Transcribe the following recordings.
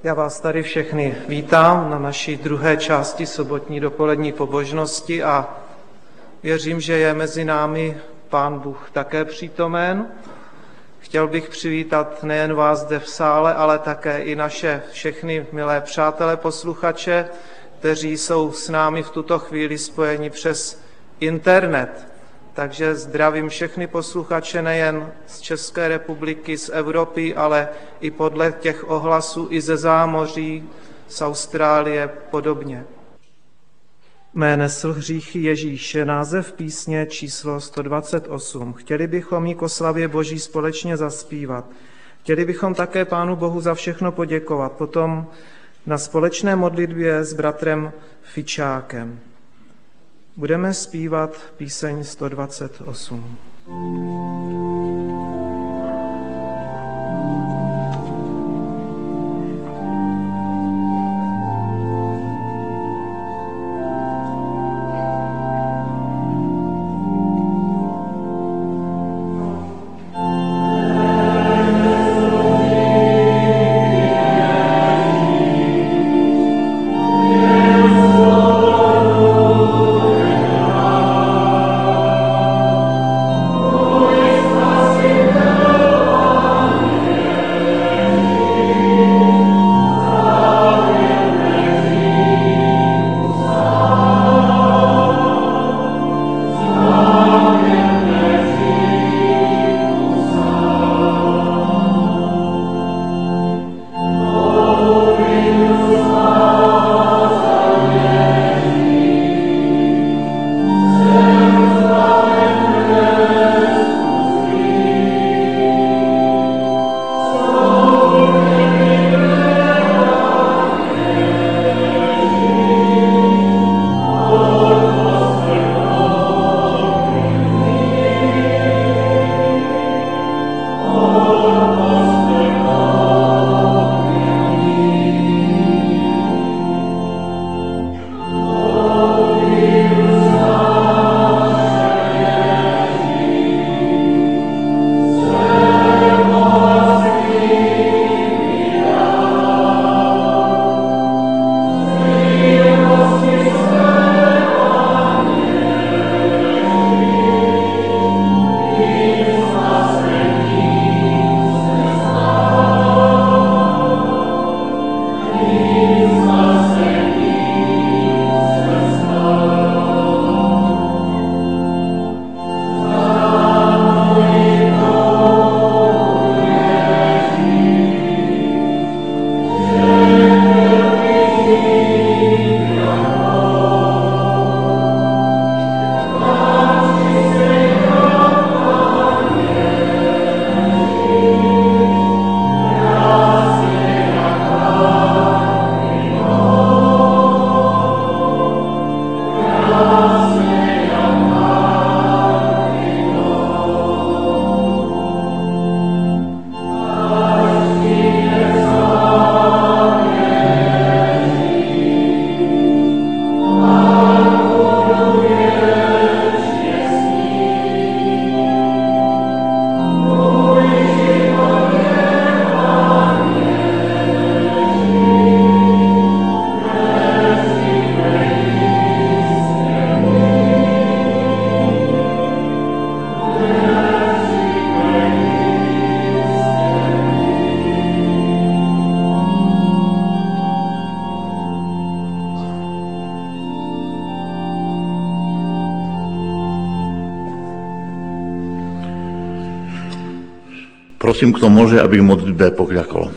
Já vás tady všechny vítám na naší druhé části sobotní dopolední pobožnosti a věřím, že je mezi námi Pán Bůh také přítomen. Chtěl bych přivítat nejen vás zde v sále, ale také i naše všechny milé přátelé posluchače, kteří jsou s námi v tuto chvíli spojeni přes internet. Takže zdravím všechny posluchače nejen z České republiky, z Evropy, ale i podle těch ohlasů i ze zámoří, z Austrálie podobně. Mé nesl hříchy Ježíše, název písně číslo 128. Chtěli bychom jí k oslavě Boží společně zaspívat. Chtěli bychom také Pánu Bohu za všechno poděkovat. Potom na společné modlitbě s bratrem Fičákem. Budeme zpívat píseň 128. Prosím, kto môže, aby v modlitbe pokľakol.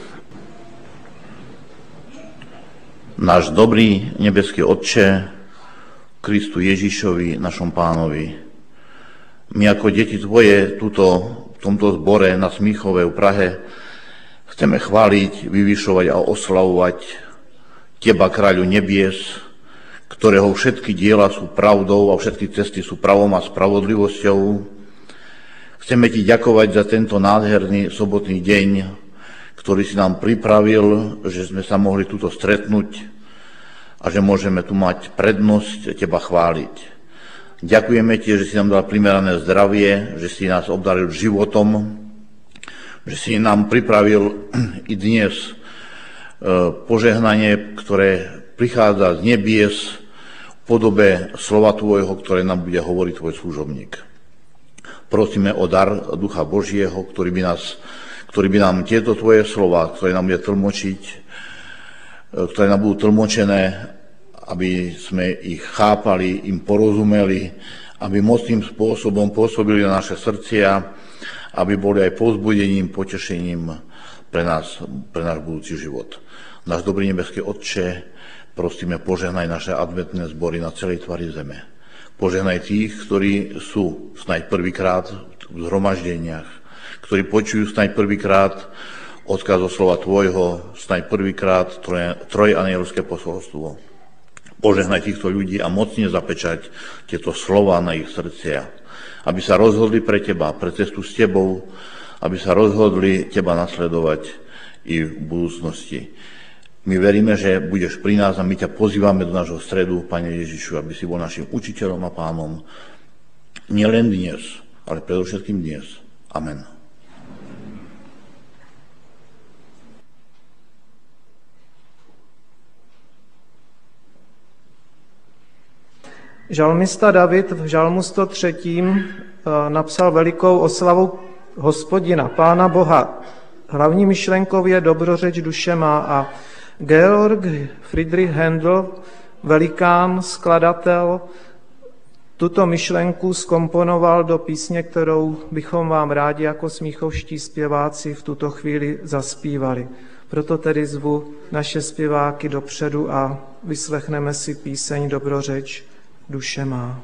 Náš dobrý nebeský Otče, Kristu Ježišovi, našom Pánovi, my ako deti Tvoje v tomto zbore na Smíchove v Prahe chceme chváliť, vyvyšovať a oslavovať Teba, Kráľu nebies, ktorého všetky diela sú pravdou a všetky cesty sú pravom a spravodlivosťou. Chceme Ti ďakovať za tento nádherný sobotný deň, ktorý si nám pripravil, že sme sa mohli tuto stretnúť a že môžeme tu mať prednosť Teba chváliť. Ďakujeme Ti, že si nám dal primerané zdravie, že si nás obdaril životom, že si nám pripravil i dnes požehnanie, ktoré prichádza z nebies v podobe slova Tvojho, ktoré nám bude hovoriť Tvoj služobník. Prosíme o dar Ducha Božieho, ktorý by nám tieto Tvoje slova, ktoré nám bude tlmočiť, ktoré nám budú tlmočené, aby sme ich chápali, im porozumeli, aby mocným spôsobom pôsobili na naše srdcia, aby boli aj povzbudením, potešením pre náš budúci život. Náš dobrý nebeský Otče, prosíme, požehnaj naše adventné zbory na celej tvári zeme. Požehnaj tých, ktorí sú snáď prvýkrát v zhromaždeniach, ktorí počujú snáď prvýkrát odkaz o slova Tvojho, snáď prvýkrát trojanielské posolstvo. Požehnaj týchto ľudí a mocne zapečať tieto slova na ich srdcia, aby sa rozhodli pre Teba, pre cestu s Tebou, aby sa rozhodli Teba nasledovať i v budúcnosti. My veríme, že budeš pri nás a my ťa pozývame do nášho stredu, Pane Ježišu, aby si bol našim učiteľom a pánom. Nielen dnes, ale predovšetkým dnes. Amen. Žalmista David v žalmu 103. napsal velikou oslavu Hospodina, Pána Boha. Hlavní myšlenkou je dobrořeč duše má a Georg Friedrich Händel, velikán, skladatel, tuto myšlenku zkomponoval do písně, kterou bychom vám rádi jako smíchovští zpěváci v tuto chvíli zaspívali. Proto tedy zvu naše zpěváky dopředu a vyslechneme si píseň Dobrořeč duše má.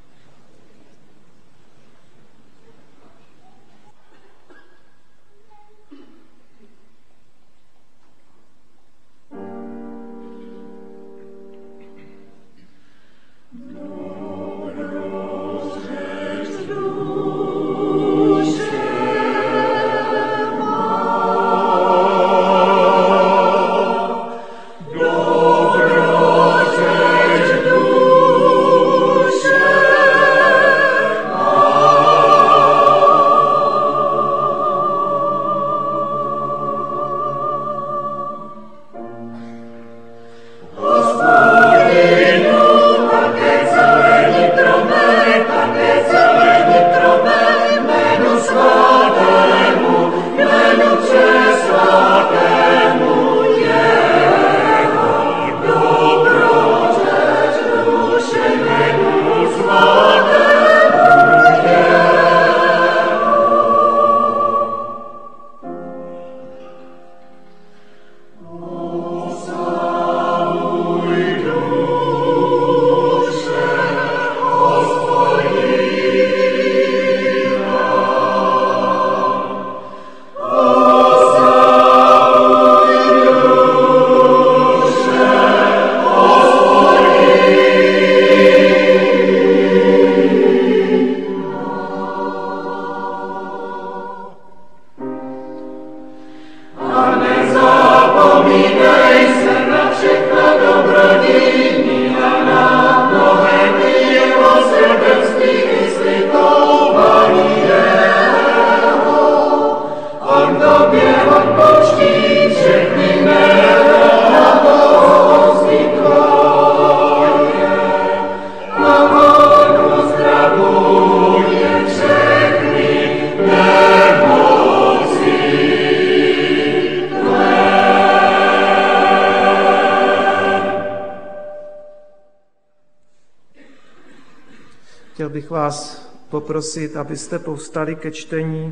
Chtěl bych vás poprosit, abyste povstali ke čtení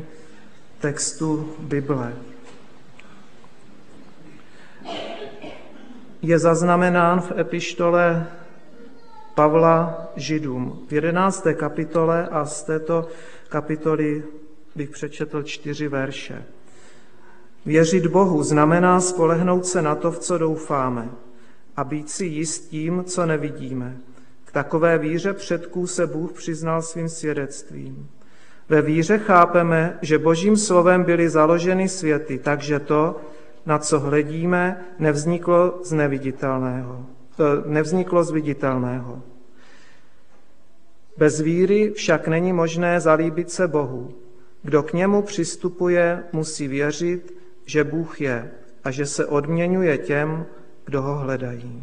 textu Bible. Je zaznamenán v epištole Pavla Židům v 11. kapitole a z této kapitoly bych přečetl 4 verše. Věřit Bohu znamená spolehnout se na to, v co doufáme, a být si jist tím, co nevidíme. K takové víře předků se Bůh přiznal svým svědectvím. Ve víře chápeme, že Božím slovem byly založeny světy, takže to, na co hledíme, nevzniklo z viditelného. Bez víry však není možné zalíbit se Bohu. Kdo k němu přistupuje, musí věřit, že Bůh je a že se odměňuje těm, kdo ho hledají.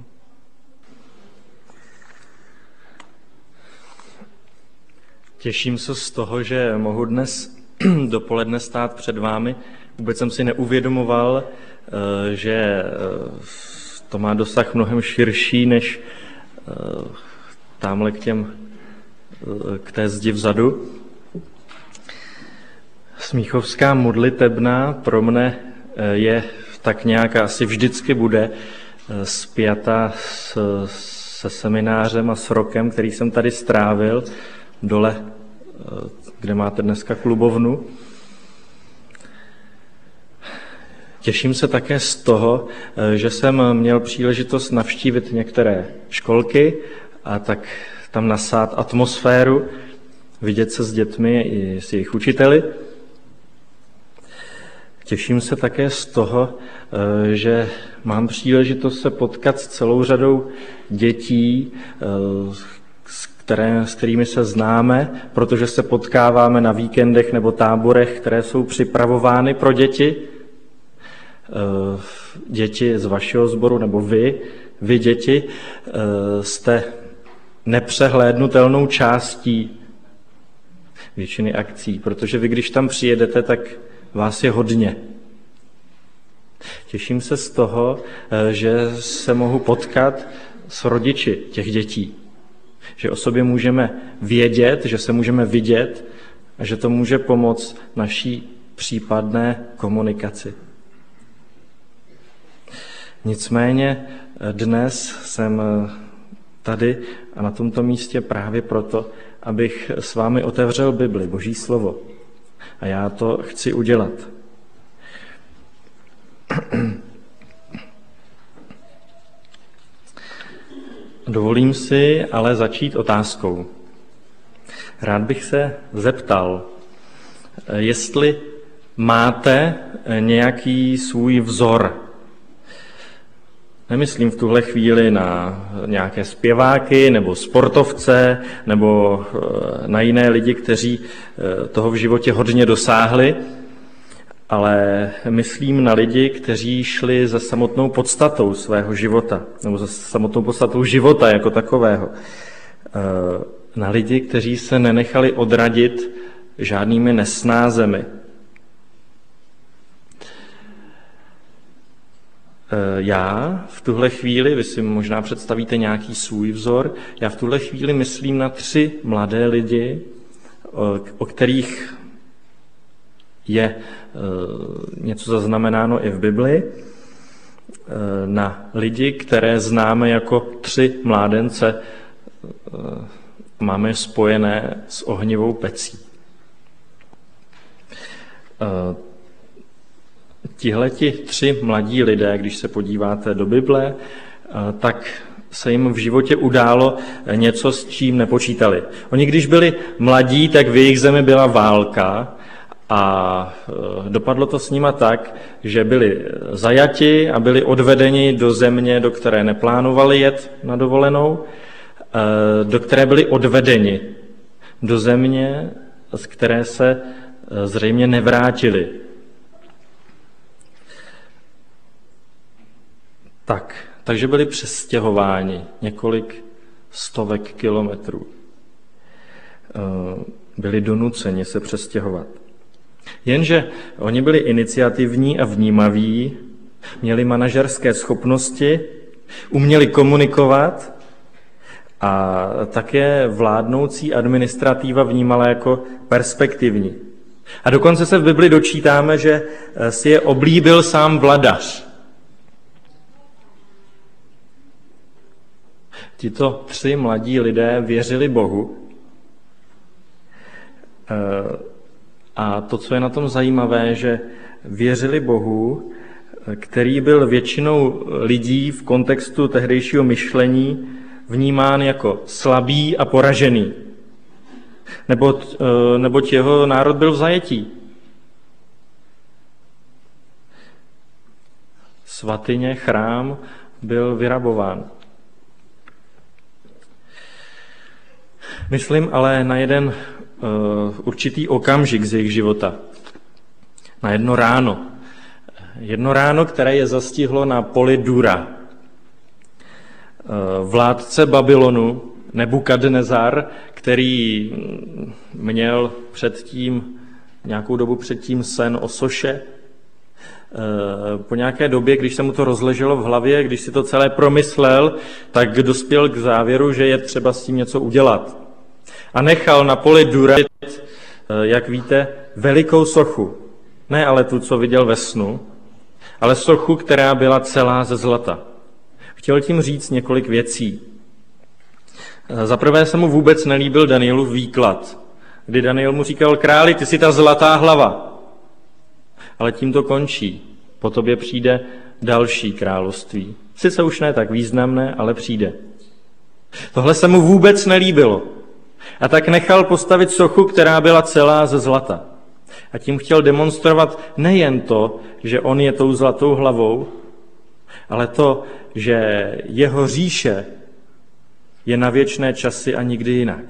Těším se z toho, že mohu dnes dopoledne stát před vámi. Vůbec jsem si neuvědomoval, že to má dosah mnohem širší než tamhle k té zdi vzadu. Smíchovská modlitebna pro mne je tak nějak asi vždycky bude spjata se seminářem a s rokem, který jsem tady strávil dole, kde máte dneska klubovnu. Těším se také z toho, že jsem měl příležitost navštívit některé školky a tak tam nasát atmosféru, vidět se s dětmi i s jejich učiteli. Těším se také z toho, že mám příležitost se potkat s celou řadou dětí, s kterými se známe, protože se potkáváme na víkendech nebo táborech, které jsou připravovány pro děti. Děti z vašeho sboru, nebo vy děti, jste nepřehlédnutelnou částí většiny akcí, protože vy, když tam přijedete, tak vás je hodně. Těším se z toho, že se mohu potkat s rodiči těch dětí. Že o sobě můžeme vědět, že se můžeme vidět a že to může pomoct naší případné komunikaci. Nicméně dnes jsem tady a na tomto místě právě proto, abych s vámi otevřel Bibli, Boží slovo. A já to chci udělat. Dovolím si ale začít otázkou. Rád bych se zeptal, jestli máte nějaký svůj vzor. Nemyslím v tuhle chvíli na nějaké zpěváky nebo sportovce nebo na jiné lidi, kteří toho v životě hodně dosáhli, ale myslím na lidi, kteří šli za samotnou podstatou svého života nebo za samotnou podstatou života jako takového. Na lidi, kteří se nenechali odradit žádnými nesnázemi. Já v tuhle chvíli, vy si možná představíte nějaký svůj vzor, já v tuhle chvíli myslím na 3 mladé lidi, o kterých je něco zaznamenáno i v Bibli, na lidi, které známe jako 3 mládence, máme spojené s ohnivou pecí. Tihleti 3 mladí lidé, když se podíváte do Bible, tak se jim v životě událo něco, s čím nepočítali. Oni, když byli mladí, tak v jejich zemi byla válka a dopadlo to s nima tak, že byli zajati a byli odvedeni do země, do které neplánovali jet na dovolenou, do které byli odvedeni, do země, z které se zřejmě nevrátili. Takže byli přestěhováni několik stovek kilometrů. Byli donuceni se přestěhovat. Jenže oni byli iniciativní a vnímaví, měli manažerské schopnosti, uměli komunikovat a také vládnoucí administrativa vnímala jako perspektivní. A dokonce se v Bibli dočítáme, že si je oblíbil sám vladař. Tito 3 mladí lidé věřili Bohu. A to, co je na tom zajímavé, že věřili Bohu, který byl většinou lidí v kontextu tehdejšího myšlení vnímán jako slabý a poražený. Neboť jeho národ byl v zajetí. Svatyně, chrám byl vyrabován. Myslím ale na jeden určitý okamžik z jejich života. Na jedno ráno, jedno ráno, které je zastihlo na poli Dura. Vládce Babylonu, Nebukadnezar, který měl nějakou dobu předtím sen o soše. Po nějaké době, když se mu to rozleželo v hlavě, když si to celé promyslel, tak dospěl k závěru, že je třeba s tím něco udělat. A nechal na poli Dura, jak víte, velikou sochu. Ne ale tu, co viděl ve snu, ale sochu, která byla celá ze zlata. Chtěl tím říct několik věcí. Za prvé se mu vůbec nelíbil Danielův výklad, kdy Daniel mu říkal: králi, ty jsi ta zlatá hlava. Ale tím to končí. Po tobě přijde další království. Sice už ne tak významné, ale přijde. Tohle se mu vůbec nelíbilo. A tak nechal postavit sochu, která byla celá ze zlata. A tím chtěl demonstrovat nejen to, že on je tou zlatou hlavou, ale to, že jeho říše je na věčné časy a nikdy jinak.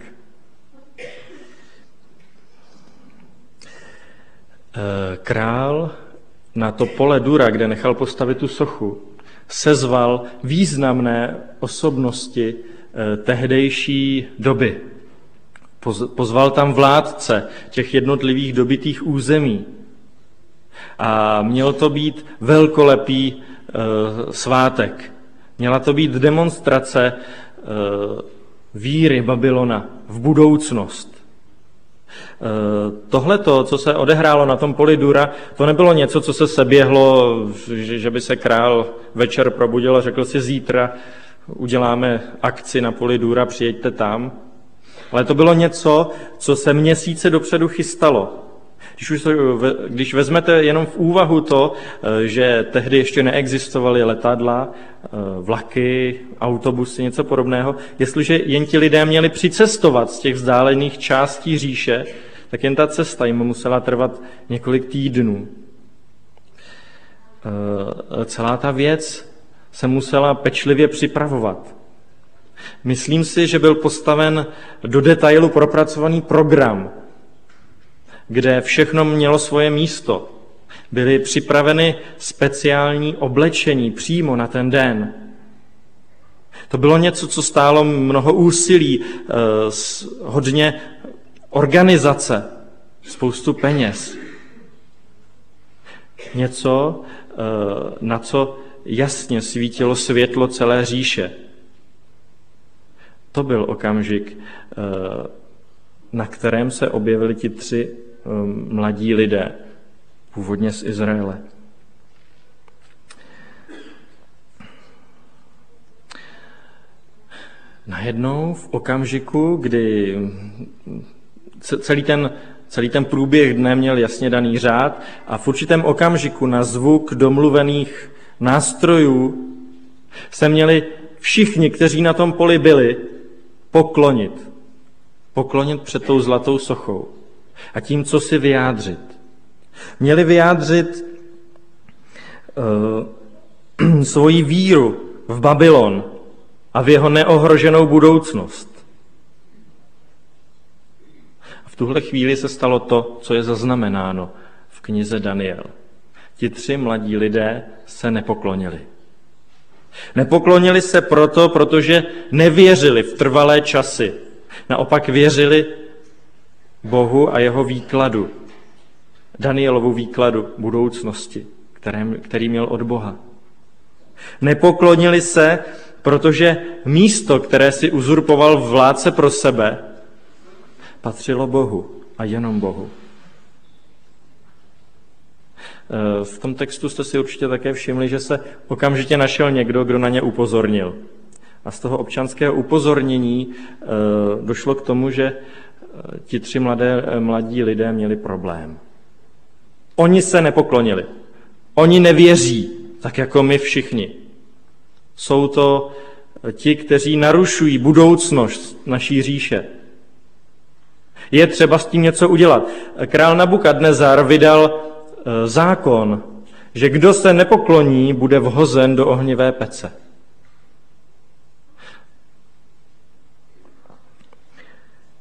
Král na to pole Dura, kde nechal postavit tu sochu, sezval významné osobnosti tehdejší doby. Pozval tam vládce těch jednotlivých dobytých území. A měl to být velkolepý svátek. Měla to být demonstrace víry Babylona v budoucnost. Tohleto, co se odehrálo na tom poli Dura, to nebylo něco, co se seběhlo, že by se král večer probudil a řekl si: zítra uděláme akci na poli Dura, přijeďte tam. Ale to bylo něco, co se měsíce dopředu chystalo. Když vezmete jenom v úvahu to, že tehdy ještě neexistovaly letadla, vlaky, autobusy, něco podobného, jestliže jen ti lidé měli přicestovat z těch vzdálených částí říše, tak jen ta cesta jim musela trvat několik týdnů. Celá ta věc se musela pečlivě připravovat. Myslím si, že byl postaven do detailu propracovaný program, kde všechno mělo svoje místo. Byly připraveny speciální oblečení přímo na ten den. To bylo něco, co stálo mnoho úsilí, hodně organizace, spoustu peněz. Něco, na co jasně svítilo světlo celé říše. To byl okamžik, na kterém se objevili ti 3 mladí lidé, původně z Izraele. Najednou v okamžiku, kdy celý ten průběh dne měl jasně daný řád a v určitém okamžiku na zvuk domluvených nástrojů se měli všichni, kteří na tom poli byli, poklonit před tou zlatou sochou a tím, co si vyjádřit. Měli vyjádřit svoji víru v Babylon a v jeho neohroženou budoucnost. A v tuhle chvíli se stalo to, co je zaznamenáno v knize Daniel. Ti 3 mladí lidé se nepoklonili. Nepoklonili se protože nevěřili v trvalé časy. Naopak věřili Bohu a jeho výkladu, Danielovu výkladu budoucnosti, který měl od Boha. Nepoklonili se, protože místo, které si uzurpoval vládce pro sebe, patřilo Bohu a jenom Bohu. V tom textu jste si určitě také všimli, že se okamžitě našel někdo, kdo na ně upozornil. A z toho občanského upozornění došlo k tomu, že ti 3 mladí lidé měli problém. Oni se nepoklonili. Oni nevěří, tak jako my všichni. Jsou to ti, kteří narušují budoucnost naší říše. Je třeba s tím něco udělat. Král Nabukadnezar vydal zákon, že kdo se nepokloní, bude vhozen do ohnivé pece.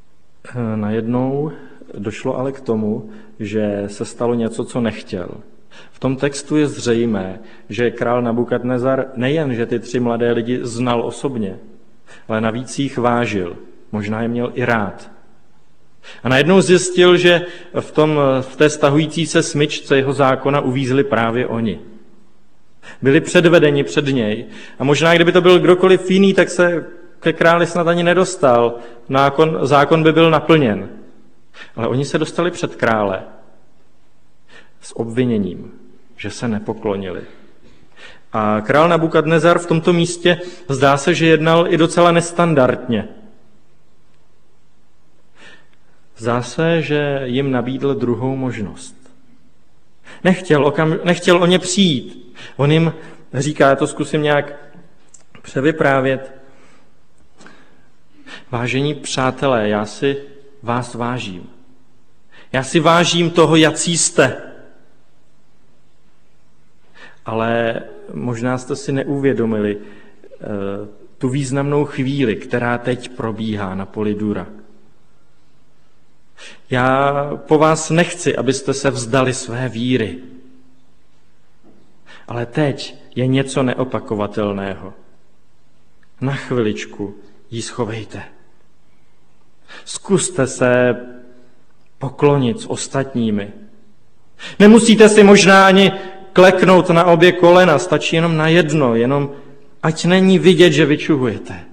Najednou došlo ale k tomu, že se stalo něco, co nechtěl. V tom textu je zřejmé, že král Nabukadnezar nejen, že ty 3 mladé lidi znal osobně, ale navíc jich vážil, možná je měl i rád. A najednou zjistil, že v té stahující se smyčce jeho zákona uvízli právě oni. Byli předvedeni před něj a možná, kdyby to byl kdokoliv jiný, tak se ke králi snad ani nedostal. Zákon by byl naplněn. Ale oni se dostali před krále s obviněním, že se nepoklonili. A král Nabukadnezar v tomto místě zdá se, že jednal i docela nestandardně. Zdá se, že jim nabídl druhou možnost. Nechtěl o ně přijít. On jim říká, já to zkusím nějak převyprávět. Vážení přátelé, já si vás vážím. Já si vážím toho, jací jste. Ale možná jste si neuvědomili tu významnou chvíli, která teď probíhá na poli Dura. Já po vás nechci, abyste se vzdali své víry. Ale teď je něco neopakovatelného. Na chviličku ji schovejte. Zkuste se poklonit s ostatními. Nemusíte si možná ani kleknout na obě kolena, stačí jenom na jedno, jenom ať není vidět, že vyčuhujete.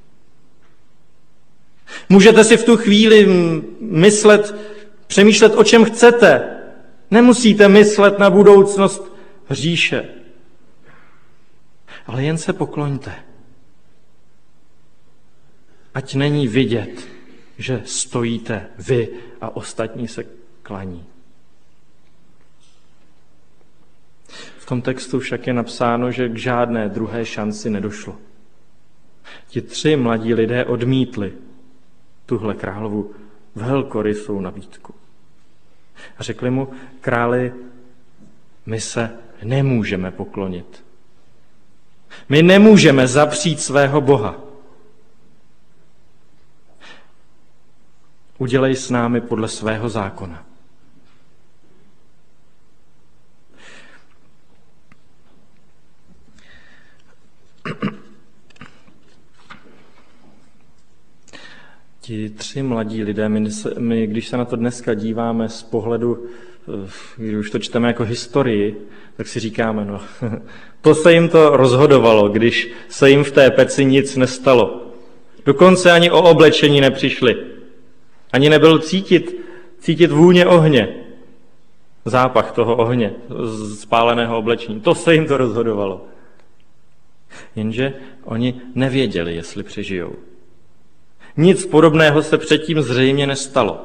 Můžete si v tu chvíli přemýšlet, o čem chcete. Nemusíte myslet na budoucnost říše. Ale jen se pokloňte. Ať není vidět, že stojíte vy a ostatní se klaní. V tom textu však je napsáno, že k žádné druhé šanci nedošlo. Ti 3 mladí lidé odmítli tuhle královu velkorysou nabídku. A řekli mu, králi, my se nemůžeme poklonit. My nemůžeme zapřít svého Boha. Udělej s námi podle svého zákona. Ti 3 mladí lidé, my když se na to dneska díváme z pohledu, když už to čteme jako historii, tak si říkáme, no, to se jim to rozhodovalo, když se jim v té peci nic nestalo. Dokonce ani o oblečení nepřišli. Ani nebyl cítit vůně ohně, zápach toho ohně, spáleného oblečení. To se jim to rozhodovalo. Jenže oni nevěděli, jestli přežijou. Nic podobného se předtím zřejmě nestalo.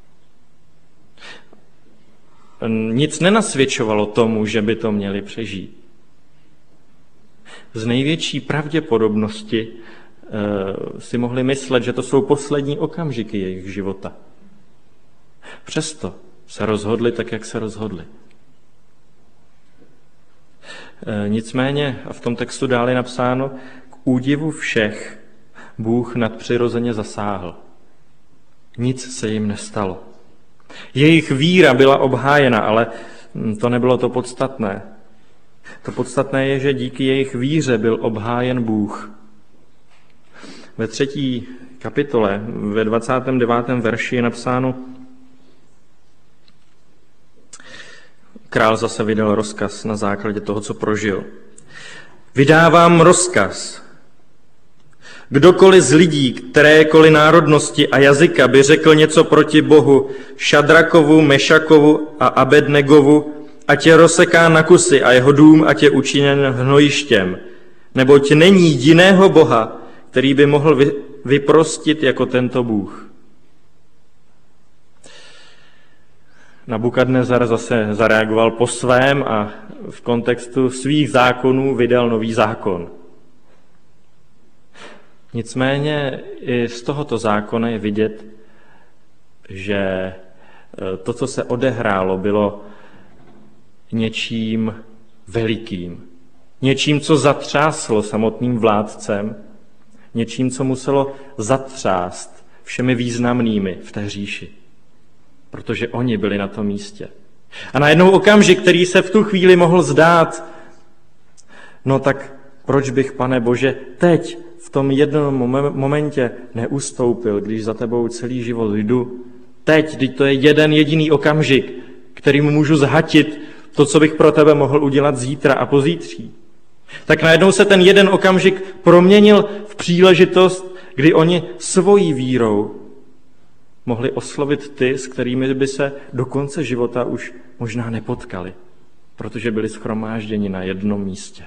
Nic nenasvědčovalo tomu, že by to měli přežít. Z největší pravděpodobnosti si mohli myslet, že to jsou poslední okamžiky jejich života. Přesto se rozhodli tak, jak se rozhodli. Nicméně, a v tom textu dále je napsáno, k údivu všech Bůh nadpřirozeně zasáhl. Nic se jim nestalo. Jejich víra byla obhájena, ale to nebylo to podstatné. To podstatné je, že díky jejich víře byl obhájen Bůh. Ve 3. kapitole, ve 29. verši je napsáno, král zase vydal rozkaz na základě toho, co prožil. Vydávám rozkaz. Kdokoliv z lidí, kterékoliv národnosti a jazyka by řekl něco proti Bohu Šadrakovu, Mešakovu a Abednegovu, ať je rozseká na kusy a jeho dům ať je učiněn hnojištěm, neboť není jiného Boha, který by mohl vyprostit jako tento Bůh. Nabukadnezar zase zareagoval po svém a v kontextu svých zákonů vydal nový zákon. Nicméně i z tohoto zákona je vidět, že to, co se odehrálo, bylo něčím velikým. Něčím, co zatřáslo samotným vládcem, něčím, co muselo zatřást všemi významnými v té říši. Protože oni byli na tom místě. A najednou okamžik, který se v tu chvíli mohl zdát, no tak proč bych, Pane Bože, teď v tom jednom momentě neustoupil, když za tebou celý život jdu? Teď to je jeden jediný okamžik, kterým můžu zhatit to, co bych pro tebe mohl udělat zítra a pozítří. Tak najednou se ten jeden okamžik proměnil v příležitost, kdy oni svojí vírou mohli oslovit ty, s kterými by se do konce života už možná nepotkali, protože byli shromážděni na jednom místě.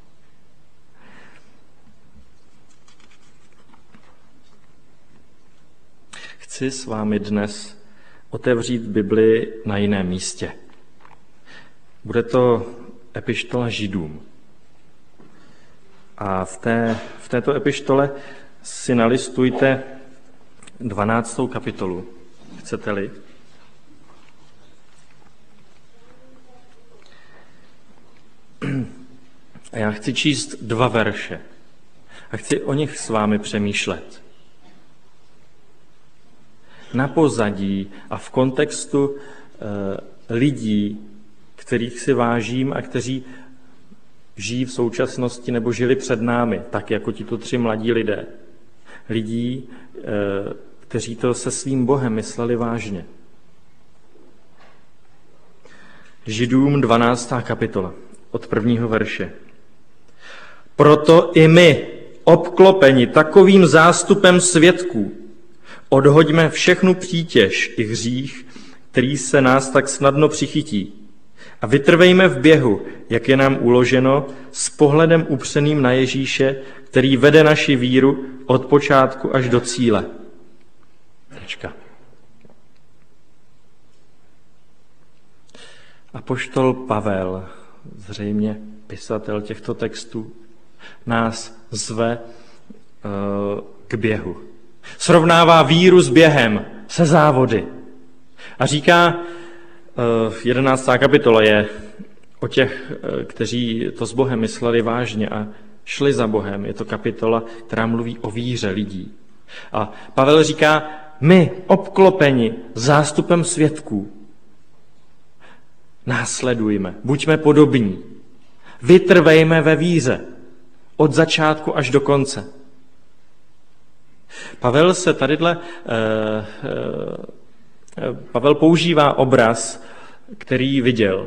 Chci s vámi dnes otevřít Bibli na jiném místě. Bude to epištola Židům. A v této epištole si nalistujte 12. kapitolu. Chcete-li? A já chci číst 2 verše. A chci o nich s vámi přemýšlet. Na pozadí a v kontextu lidí, kterých si vážím a kteří žijí v současnosti nebo žili před námi, tak jako tito 3 mladí lidé. Lidí, kteří to se svým Bohem mysleli vážně. Židům 12. kapitola od 1. verše. Proto i my, obklopeni takovým zástupem svědků, odhoďme všechnu přítěž i hřích, který se nás tak snadno přichytí, a vytrvejme v běhu, jak je nám uloženo, s pohledem upřeným na Ježíše, který vede naši víru od počátku až do cíle. Apoštol Pavel, zřejmě pisatel těchto textů, nás zve k běhu. Srovnává víru s během, se závody. A říká, 11. kapitola je o těch, kteří to s Bohem mysleli vážně a šli za Bohem. Je to kapitola, která mluví o víře lidí. A Pavel říká, my, obklopeni zástupem svědků, následujme, buďme podobní, vytrvejme ve víře od začátku až do konce. Pavel používá obraz, který viděl.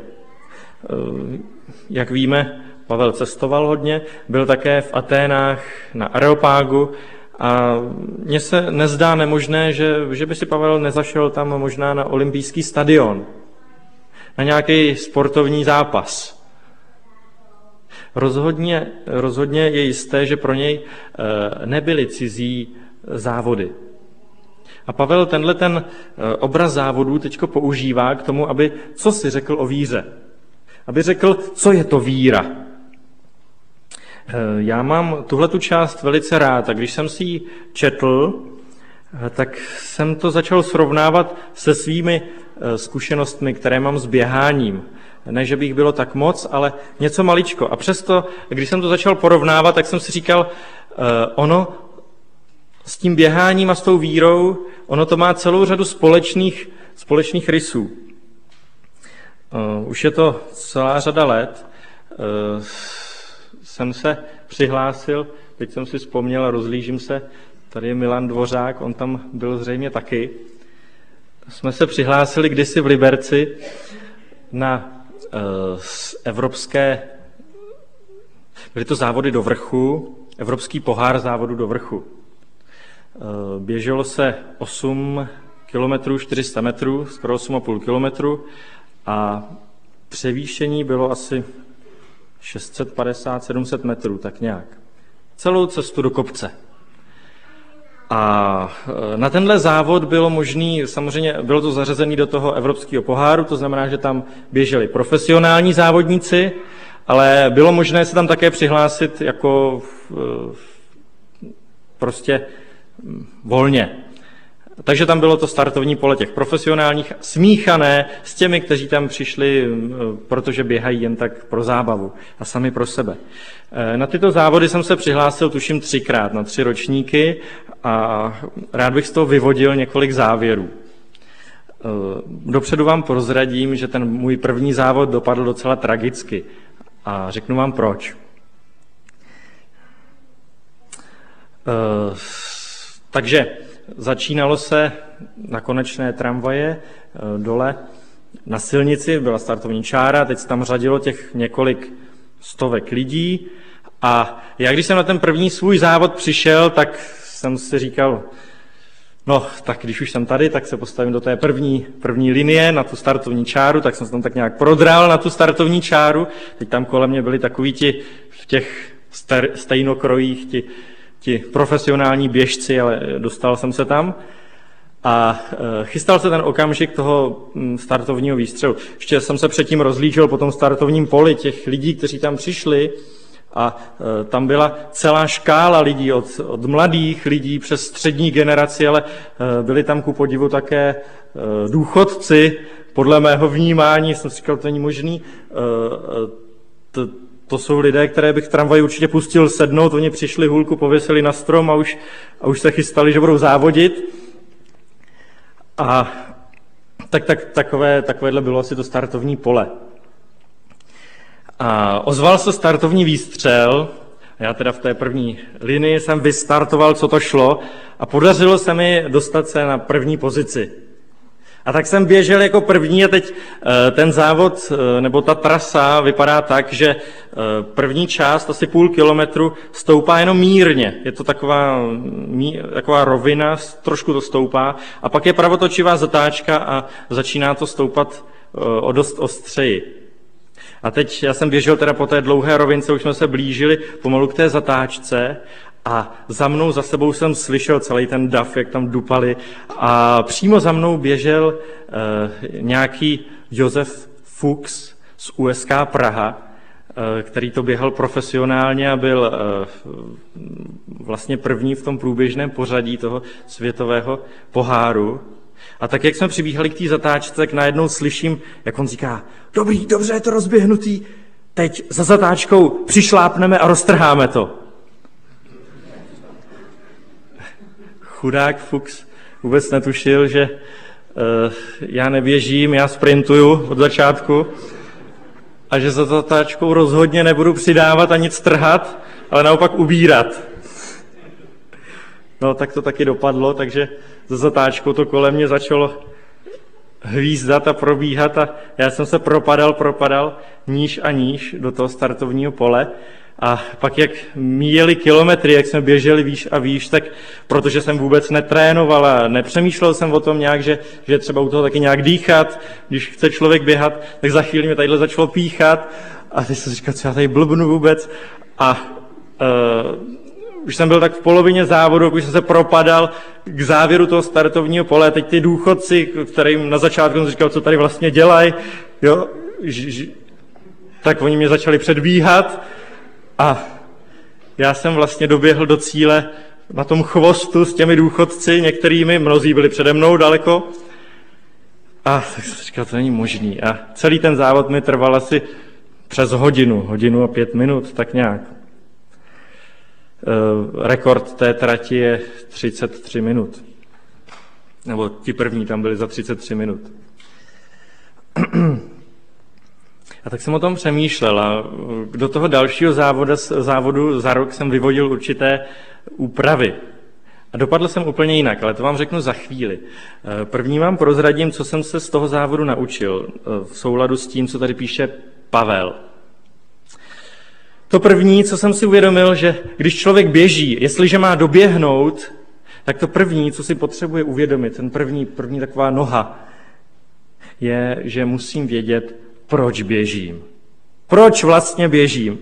Jak víme, Pavel cestoval hodně, byl také v Aténách na Areopágu a mně se nezdá nemožné, že by si Pavel nezašel tam možná na olympijský stadion, na nějaký sportovní zápas. Rozhodně je jisté, že pro něj nebyly cizí závody. A Pavel ten obraz závodů teďko používá k tomu, aby co si řekl o víře. Aby řekl, co je to víra. Já mám tuhletu část velice rád a když jsem si ji četl, tak jsem to začal srovnávat se svými zkušenostmi, které mám s běháním. Ne, že bych bylo tak moc, ale něco maličko. A přesto, když jsem to začal porovnávat, tak jsem si říkal, ono s tím běháním a s tou vírou, ono to má celou řadu společných rysů. Už je to celá řada let. Jsem se přihlásil, teď jsem si vzpomněl a rozlížím se, tady je Milan Dvořák, on tam byl zřejmě taky. Jsme se přihlásili kdysi v Liberci na evropské, byly to závody do vrchu, evropský pohár závodu do vrchu. Běželo se 8 kilometrů, 400 metrů, skoro 8,5 kilometru a převýšení bylo asi 650-700 metrů, tak nějak. Celou cestu do kopce. A na tenhle závod bylo možný, samozřejmě bylo to zařazené do toho evropského poháru, to znamená, že tam běželi profesionální závodníci, ale bylo možné se tam také přihlásit jako prostě volně. Takže tam bylo to startovní pole těch profesionálních, smíchané s těmi, kteří tam přišli, protože běhají jen tak pro zábavu a sami pro sebe. Na tyto závody jsem se přihlásil tuším 3krát na 3 ročníky a rád bych z toho vyvodil několik závěrů. Dopředu vám prozradím, že ten můj první závod dopadl docela tragicky. A řeknu vám proč. Takže začínalo se na konečné tramvaje dole na silnici, byla startovní čára, teď se tam řadilo těch několik stovek lidí a já když jsem na ten první svůj závod přišel, tak jsem si říkal, no, tak když už jsem tady, tak se postavím do té první linie na tu startovní čáru, tak jsem se tam tak nějak prodral na tu startovní čáru. Teď tam kolem mě byli takoví ti v těch stejnokrojích, ti profesionální běžci, ale dostal jsem se tam. A chystal se ten okamžik toho startovního výstřelu. Ještě jsem se předtím rozlížel po tom startovním poli těch lidí, kteří tam přišli, a tam byla celá škála lidí, od mladých lidí přes střední generaci, ale byli tam ku podivu také důchodci. Podle mého vnímání jsem si říkal, to není možný. To jsou lidé, které bych tramvaj určitě pustil sednout, oni přišli, hůlku pověsili na strom a už se chystali, že budou závodit. A takovéhle bylo asi to startovní pole. A ozval se startovní výstřel, já teda v té první linii jsem vystartoval, co to šlo, a podařilo se mi dostat se na první pozici. A tak jsem běžel jako první a teď ten závod, nebo ta trasa vypadá tak, že první část, asi půl kilometru, stoupá jenom mírně. Je to taková rovina, trošku to stoupá, a pak je pravotočivá zatáčka a začíná to stoupat o dost ostřeji. A teď já jsem běžel teda po té dlouhé rovince, už jsme se blížili pomalu k té zatáčce a za sebou jsem slyšel celý ten dav, jak tam dupali, a přímo za mnou běžel nějaký Josef Fuchs z USK Praha, který to běhal profesionálně a byl vlastně první v tom průběžném pořadí toho světového poháru. A tak, jak jsme přibíhali k té zatáčce, tak najednou slyším, jak on říká, dobrý, dobře, je to rozběhnutý, teď za zatáčkou přišlápneme a roztrháme to. Chudák Fuchs vůbec netušil, že já neběžím, já sprintuju od začátku a že za zatáčkou rozhodně nebudu přidávat a nic trhat, ale naopak ubírat. No, tak to taky dopadlo, takže za zatáčkou to kolem mě začalo hvízdat a probíhat a já jsem se propadal níž a níž do toho startovního pole. A pak, jak míjeli kilometry, jak jsme běželi výš a výš, tak protože jsem vůbec netrénoval a nepřemýšlel jsem o tom nějak, že je třeba u toho taky nějak dýchat, když chce člověk běhat, tak za chvíli mě tadyhle začalo píchat a teď jsem říkal, co já tady blbnu vůbec. A už jsem byl tak v polovině závodu, už jsem se propadal k závěru toho startovního pole. Teď ty důchodci, kterým na začátku jsem říkal, co tady vlastně dělají, jo, tak oni mě začali předbíhat a já jsem vlastně doběhl do cíle na tom chvostu s těmi důchodci, některými, mnozí byli přede mnou daleko. A tak jsem říkal, to není možný. A celý ten závod mi trval asi přes hodinu a 5 minut, tak nějak. Rekord té trati je 33 minut. Nebo ti první tam byli za 33 minut. A tak jsem o tom přemýšlel a do toho dalšího závodu za rok jsem vyvodil určité úpravy. A dopadl jsem úplně jinak, ale to vám řeknu za chvíli. První vám prozradím, co jsem se z toho závodu naučil v souladu s tím, co tady píše Pavel. To první, co jsem si uvědomil, že když člověk běží, jestliže má doběhnout, tak to první, co si potřebuje uvědomit, ten první taková noha, je, že musím vědět, proč běžím. Proč vlastně běžím?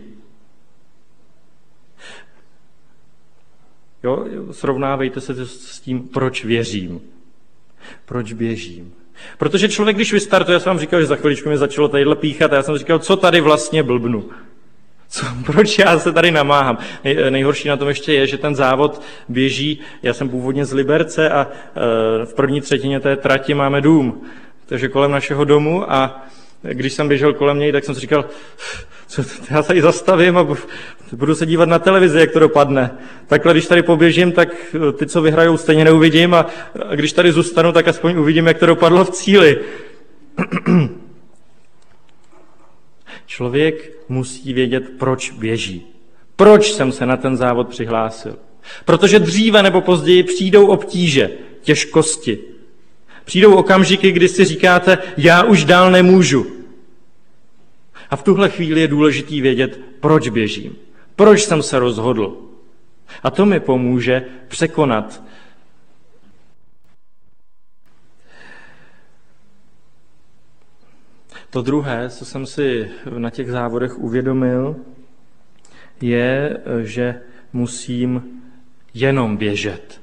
Jo, srovnávejte se s tím, proč věřím. Proč běžím? Protože člověk, když vystartuje, já jsem vám říkal, že za chviličku mi začalo tadyhle píchat a já jsem říkal, co tady vlastně blbnu? Proč já se tady namáhám? Nejhorší na tom ještě je, že ten závod běží, já jsem původně z Liberce a v první třetině té trati máme dům, takže kolem našeho domu a když jsem běžel kolem něj, tak jsem si říkal, Já tady zastavím a budu se dívat na televizi, jak to dopadne. Takhle, když tady poběžím, tak ty, co vyhrajou, stejně neuvidím a když tady zůstanu, tak aspoň uvidím, jak to dopadlo v cíli. Člověk musí vědět, proč běží. Proč jsem se na ten závod přihlásil. Protože dříve nebo později přijdou obtíže, těžkosti. Přijdou okamžiky, kdy si říkáte, já už dál nemůžu. A v tuhle chvíli je důležitý vědět, proč běžím. Proč jsem se rozhodl. A to mi pomůže překonat to druhé, co jsem si na těch závodech uvědomil, je, že musím jenom běžet.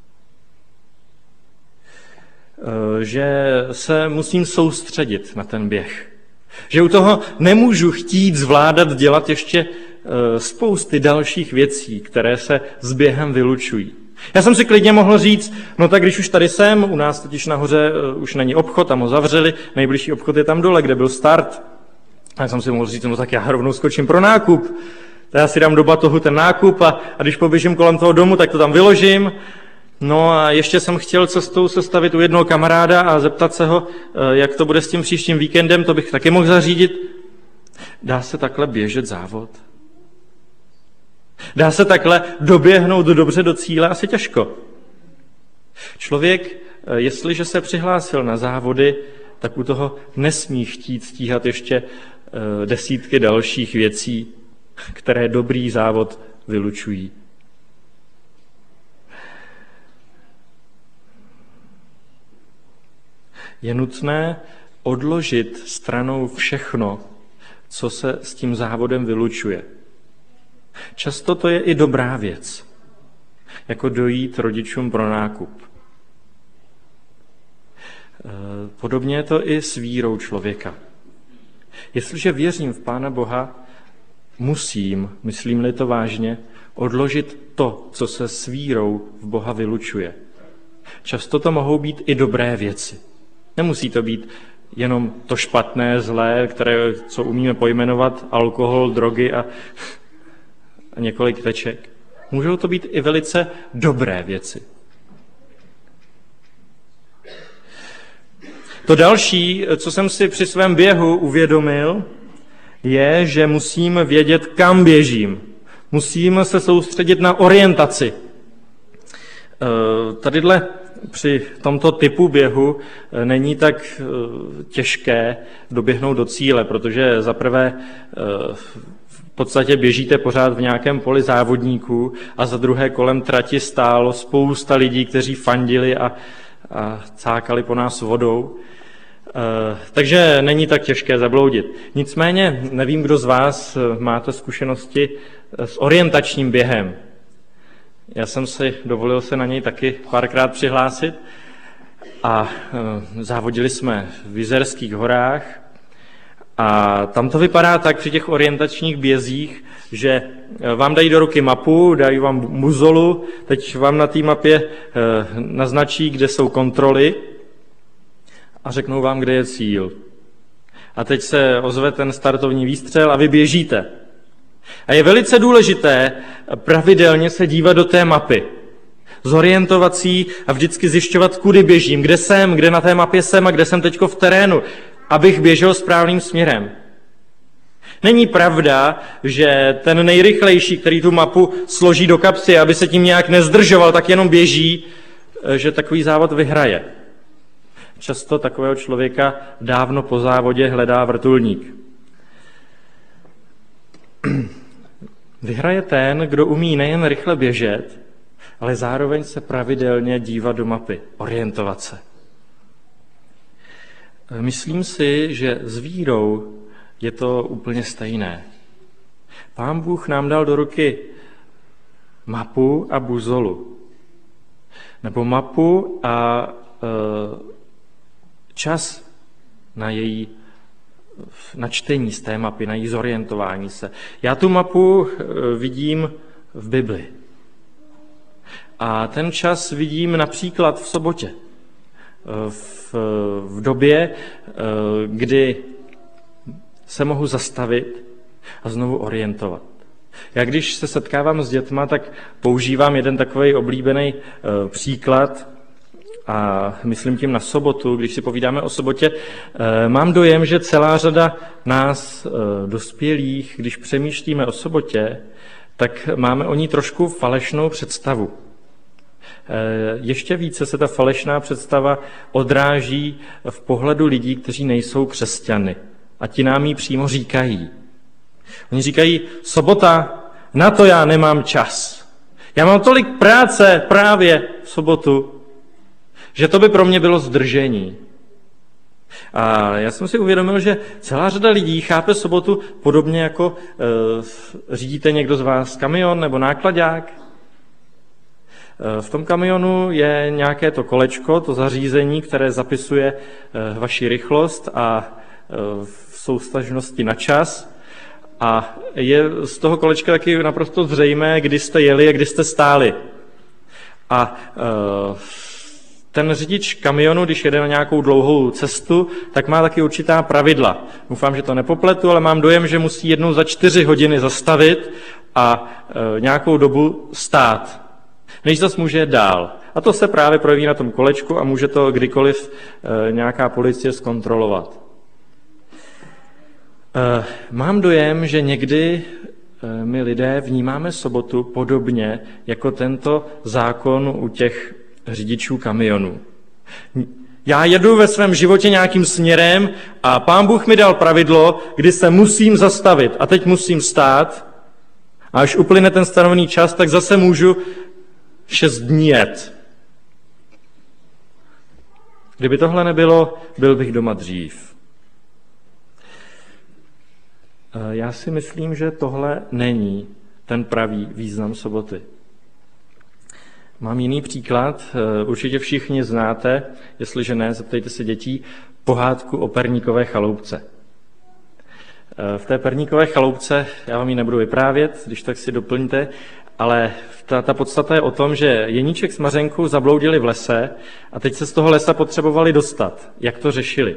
Že se musím soustředit na ten běh. Že u toho nemůžu chtít zvládat dělat ještě spousty dalších věcí, které se s během vylučují. Já jsem si klidně mohl říct, no tak když už tady jsem, u nás totiž nahoře už není obchod, tam ho zavřeli, nejbližší obchod je tam dole, kde byl start. A já jsem si mohl říct, no tak já rovnou skočím pro nákup. Já si dám do batohu ten nákup a když poběžím kolem toho domu, tak to tam vyložím. No a ještě jsem chtěl cestou sestavit u jednoho kamaráda a zeptat se ho, jak to bude s tím příštím víkendem, to bych taky mohl zařídit. Dá se takhle běžet závod? Dá se takhle doběhnout dobře do cíle? Asi těžko. Člověk, jestliže se přihlásil na závody, tak u toho nesmí chtít stíhat ještě desítky dalších věcí, které dobrý závod vylučují. Je nutné odložit stranou všechno, co se s tím závodem vylučuje. Často to je i dobrá věc, jako dojít rodičům pro nákup. Podobně je to i s vírou člověka. Jestliže věřím v Pána Boha, musím, myslím-li to vážně, odložit to, co se s vírou v Boha vylučuje. Často to mohou být i dobré věci. Nemusí to být jenom to špatné, zlé, které, co umíme pojmenovat, alkohol, drogy a několik teček. Můžou to být i velice dobré věci. To další, co jsem si při svém běhu uvědomil, je, že musím vědět, kam běžím. Musím se soustředit na orientaci. Tadyhle při tomto typu běhu není tak těžké doběhnout do cíle, protože zaprvé v podstatě běžíte pořád v nějakém poli závodníků a za druhé kolem trati stálo spousta lidí, kteří fandili a cákali po nás vodou. Takže není tak těžké zabloudit. Nicméně nevím, kdo z vás máte zkušenosti s orientačním během. Já jsem si dovolil se na něj taky párkrát přihlásit a závodili jsme v Jizerských horách a tam to vypadá tak při těch orientačních bězích, že vám dají do ruky mapu, dají vám muzolu, teď vám na té mapě naznačí, kde jsou kontroly a řeknou vám, kde je cíl. A teď se ozve ten startovní výstřel a vy běžíte. A je velice důležité pravidelně se dívat do té mapy, zorientovat si a vždycky zjišťovat, kudy běžím, kde jsem, kde na té mapě jsem a kde jsem teďko v terénu, abych běžel správným směrem. Není pravda, že ten nejrychlejší, který tu mapu složí do kapsy, aby se tím nějak nezdržoval, tak jenom běží, že takový závod vyhraje. Často takového člověka dávno po závodě hledá vrtulník. Vyhraje ten, kdo umí nejen rychle běžet, ale zároveň se pravidelně dívat do mapy, orientovat se. Myslím si, že s vírou je to úplně stejné. Pán Bůh nám dal do ruky mapu a buzolu. Nebo mapu a čas na její načtení z té mapy, na její zorientování se. Já tu mapu vidím v Bibli. A ten čas vidím například v sobotě. V době, kdy se mohu zastavit a znovu orientovat. Já když se setkávám s dětma, tak používám jeden takový oblíbený příklad a myslím tím na sobotu, když si povídáme o sobotě. Mám dojem, že celá řada nás dospělých, když přemýšlíme o sobotě, tak máme o ní trošku falešnou představu. Ještě více se ta falešná představa odráží v pohledu lidí, kteří nejsou křesťany. A ti nám ji přímo říkají. Oni říkají, sobota, na to já nemám čas. Já mám tolik práce právě v sobotu, že to by pro mě bylo zdržení. A já jsem si uvědomil, že celá řada lidí chápe sobotu podobně jako řídíte někdo z vás kamion nebo náklaďák. V tom kamionu je nějaké to kolečko, to zařízení, které zapisuje vaši rychlost a v souvztažnosti na čas. A je z toho kolečka taky naprosto zřejmé, kdy jste jeli a kdy jste stáli. A ten řidič kamionu, když jede na nějakou dlouhou cestu, tak má taky určitá pravidla. Doufám, že to nepopletu, ale mám dojem, že musí jednou za 4 hodiny zastavit a nějakou dobu stát, než zase může jet dál. A to se právě projeví na tom kolečku a může to kdykoliv nějaká policie zkontrolovat. Mám dojem, že někdy my lidé vnímáme sobotu podobně jako tento zákon u těch řidičů kamionů. Já jedu ve svém životě nějakým směrem a Pán Bůh mi dal pravidlo, kdy se musím zastavit a teď musím stát a až uplyne ten stanovený čas, tak zase můžu 6 dní jet. Kdyby tohle nebylo, byl bych doma dřív. Já si myslím, že tohle není ten pravý význam soboty. Mám jiný příklad, určitě všichni znáte, jestliže ne, zeptejte se dětí, pohádku o perníkové chaloupce. V té perníkové chaloupce, já vám ji nebudu vyprávět, když tak si doplňte, ale ta podstata je o tom, že Jeníček s Mařenkou zabloudili v lese a teď se z toho lesa potřebovali dostat. Jak to řešili?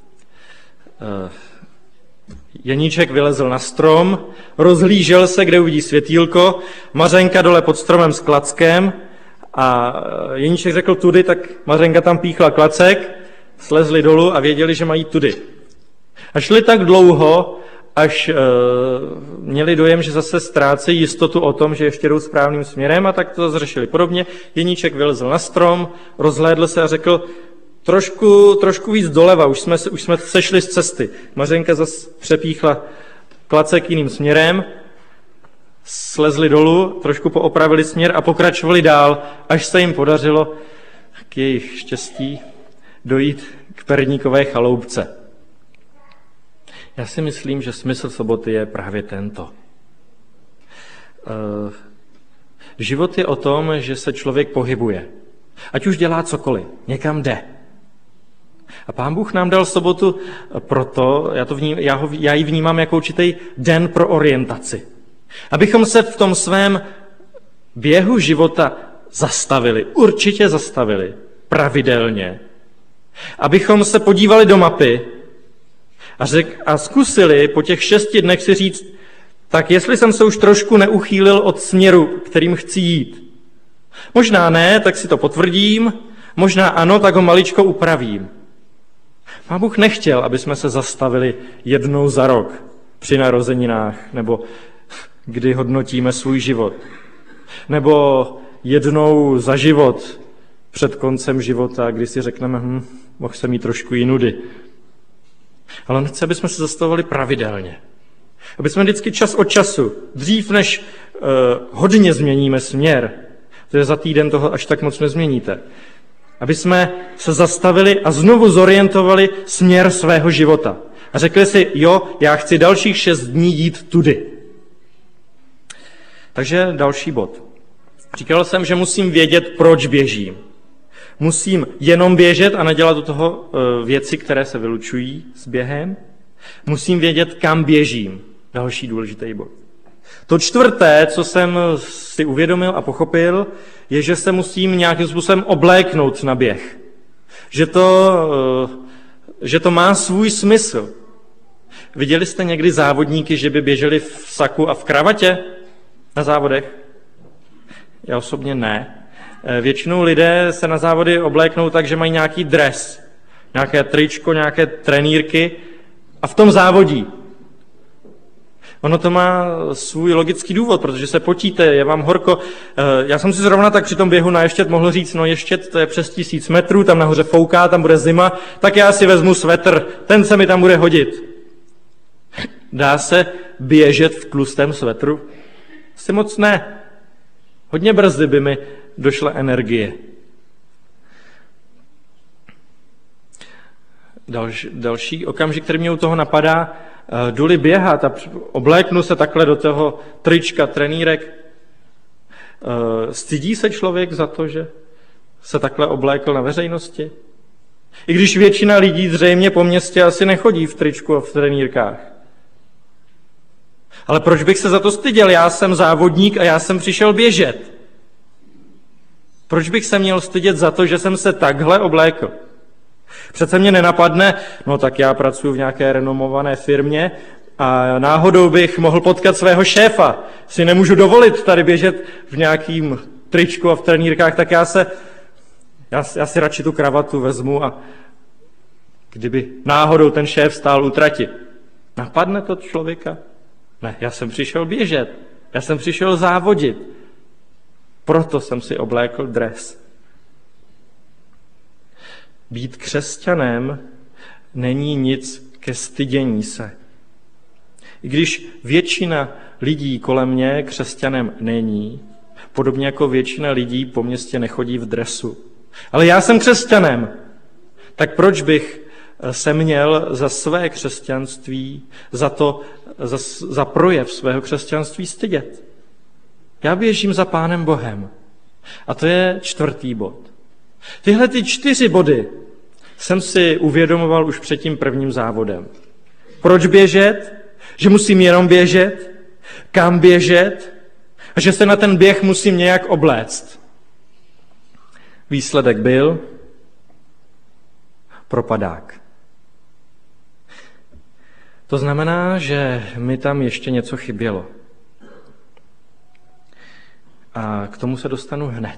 Jeníček vylezl na strom, rozhlížel se, kde uvidí světýlko, Mařenka dole pod stromem s klackem a Jeníček řekl tudy, tak Mařenka tam píchla klacek, slezli dolů a věděli, že mají tudy. A šli tak dlouho, až měli dojem, že zase ztrácejí jistotu o tom, že ještě jdou správným směrem a tak to zase řešili podobně. Jeníček vylezl na strom, rozhlédl se a řekl, trošku víc doleva, už jsme sešli z cesty. Mařenka zase přepíchla klacek jiným směrem, slezli dolů, trošku poopravili směr a pokračovali dál, až se jim podařilo k jejich štěstí dojít k perníkové chaloupce. Já si myslím, že smysl soboty je právě tento. Život je o tom, že se člověk pohybuje. Ať už dělá cokoliv, někam jde. A Pán Bůh nám dal sobotu proto, já ji vnímám jako určitý den pro orientaci. Abychom se v tom svém běhu života zastavili, určitě zastavili, pravidelně. Abychom se podívali do mapy a zkusili po těch 6 dnech si říct, tak jestli jsem se už trošku neuchýlil od směru, kterým chci jít. Možná ne, tak si to potvrdím, možná ano, tak ho maličko upravím. Pán Bůh nechtěl, aby jsme se zastavili jednou za rok při narozeninách, nebo kdy hodnotíme svůj život. Nebo jednou za život před koncem života, kdy si řekneme, mohl jsem mít trošku jinudy. Ale on chce, aby jsme se zastavovali pravidelně. Aby jsme vždycky čas od času, dřív než hodně změníme směr, protože za týden toho až tak moc nezměníte, aby jsme se zastavili a znovu zorientovali směr svého života. A řekli si, jo, já chci dalších 6 dní jít tudy. Takže další bod. Říkal jsem, že musím vědět, proč běžím. Musím jenom běžet a nedělat do toho věci, které se vylučují s během. Musím vědět, kam běžím. Další důležitý bod. To čtvrté, co jsem si uvědomil a pochopil, je, že se musím nějakým způsobem obléknout na běh. Že to má svůj smysl. Viděli jste někdy závodníky, že by běželi v saku a v kravatě na závodech? Já osobně ne. Většinou lidé se na závody obléknou tak, že mají nějaký dres, nějaké tričko, nějaké trenýrky a v tom závodí. Ono to má svůj logický důvod, protože se potíte, je vám horko. Já jsem si zrovna tak při tom běhu na Ještěd mohl říct, no Ještěd to je přes 1000 metrů, tam nahoře fouká, tam bude zima, tak já si vezmu svetr, ten se mi tam bude hodit. Dá se běžet v tlustém svetru? Asi moc ne. Hodně brzy by mi došla energie. Další okamžik, který mě u toho napadá, jdu-li běhat a obléknu se takhle do toho trička, trenýrek. Stydí se člověk za to, že se takhle oblékl na veřejnosti? I když většina lidí zřejmě po městě asi nechodí v tričku a v trenýrkách. Ale proč bych se za to styděl? Já jsem závodník a já jsem přišel běžet. Proč bych se měl stydět za to, že jsem se takhle oblékl? Přece mě nenapadne, no tak já pracuji v nějaké renomované firmě a náhodou bych mohl potkat svého šéfa. Si nemůžu dovolit tady běžet v nějakým tričku a v trenýrkách, tak já si radši tu kravatu vezmu a kdyby náhodou ten šéf stál u trati. Napadne to člověka? Ne, já jsem přišel běžet, já jsem přišel závodit. Proto jsem si oblékl dres. Být křesťanem není nic ke stydění se. I když většina lidí kolem mě křesťanem není, podobně jako většina lidí po městě nechodí v dresu. Ale já jsem křesťanem, tak proč bych se měl za své křesťanství, za projev svého křesťanství stydět? Já běžím za Pánem Bohem. A to je 4. bod. Tyhle 4 body jsem si uvědomoval už před tím prvním závodem. Proč běžet? Že musím jenom běžet? Kam běžet? A že se na ten běh musím nějak obléct. Výsledek byl propadák. To znamená, že mi tam ještě něco chybělo. A k tomu se dostanu hned.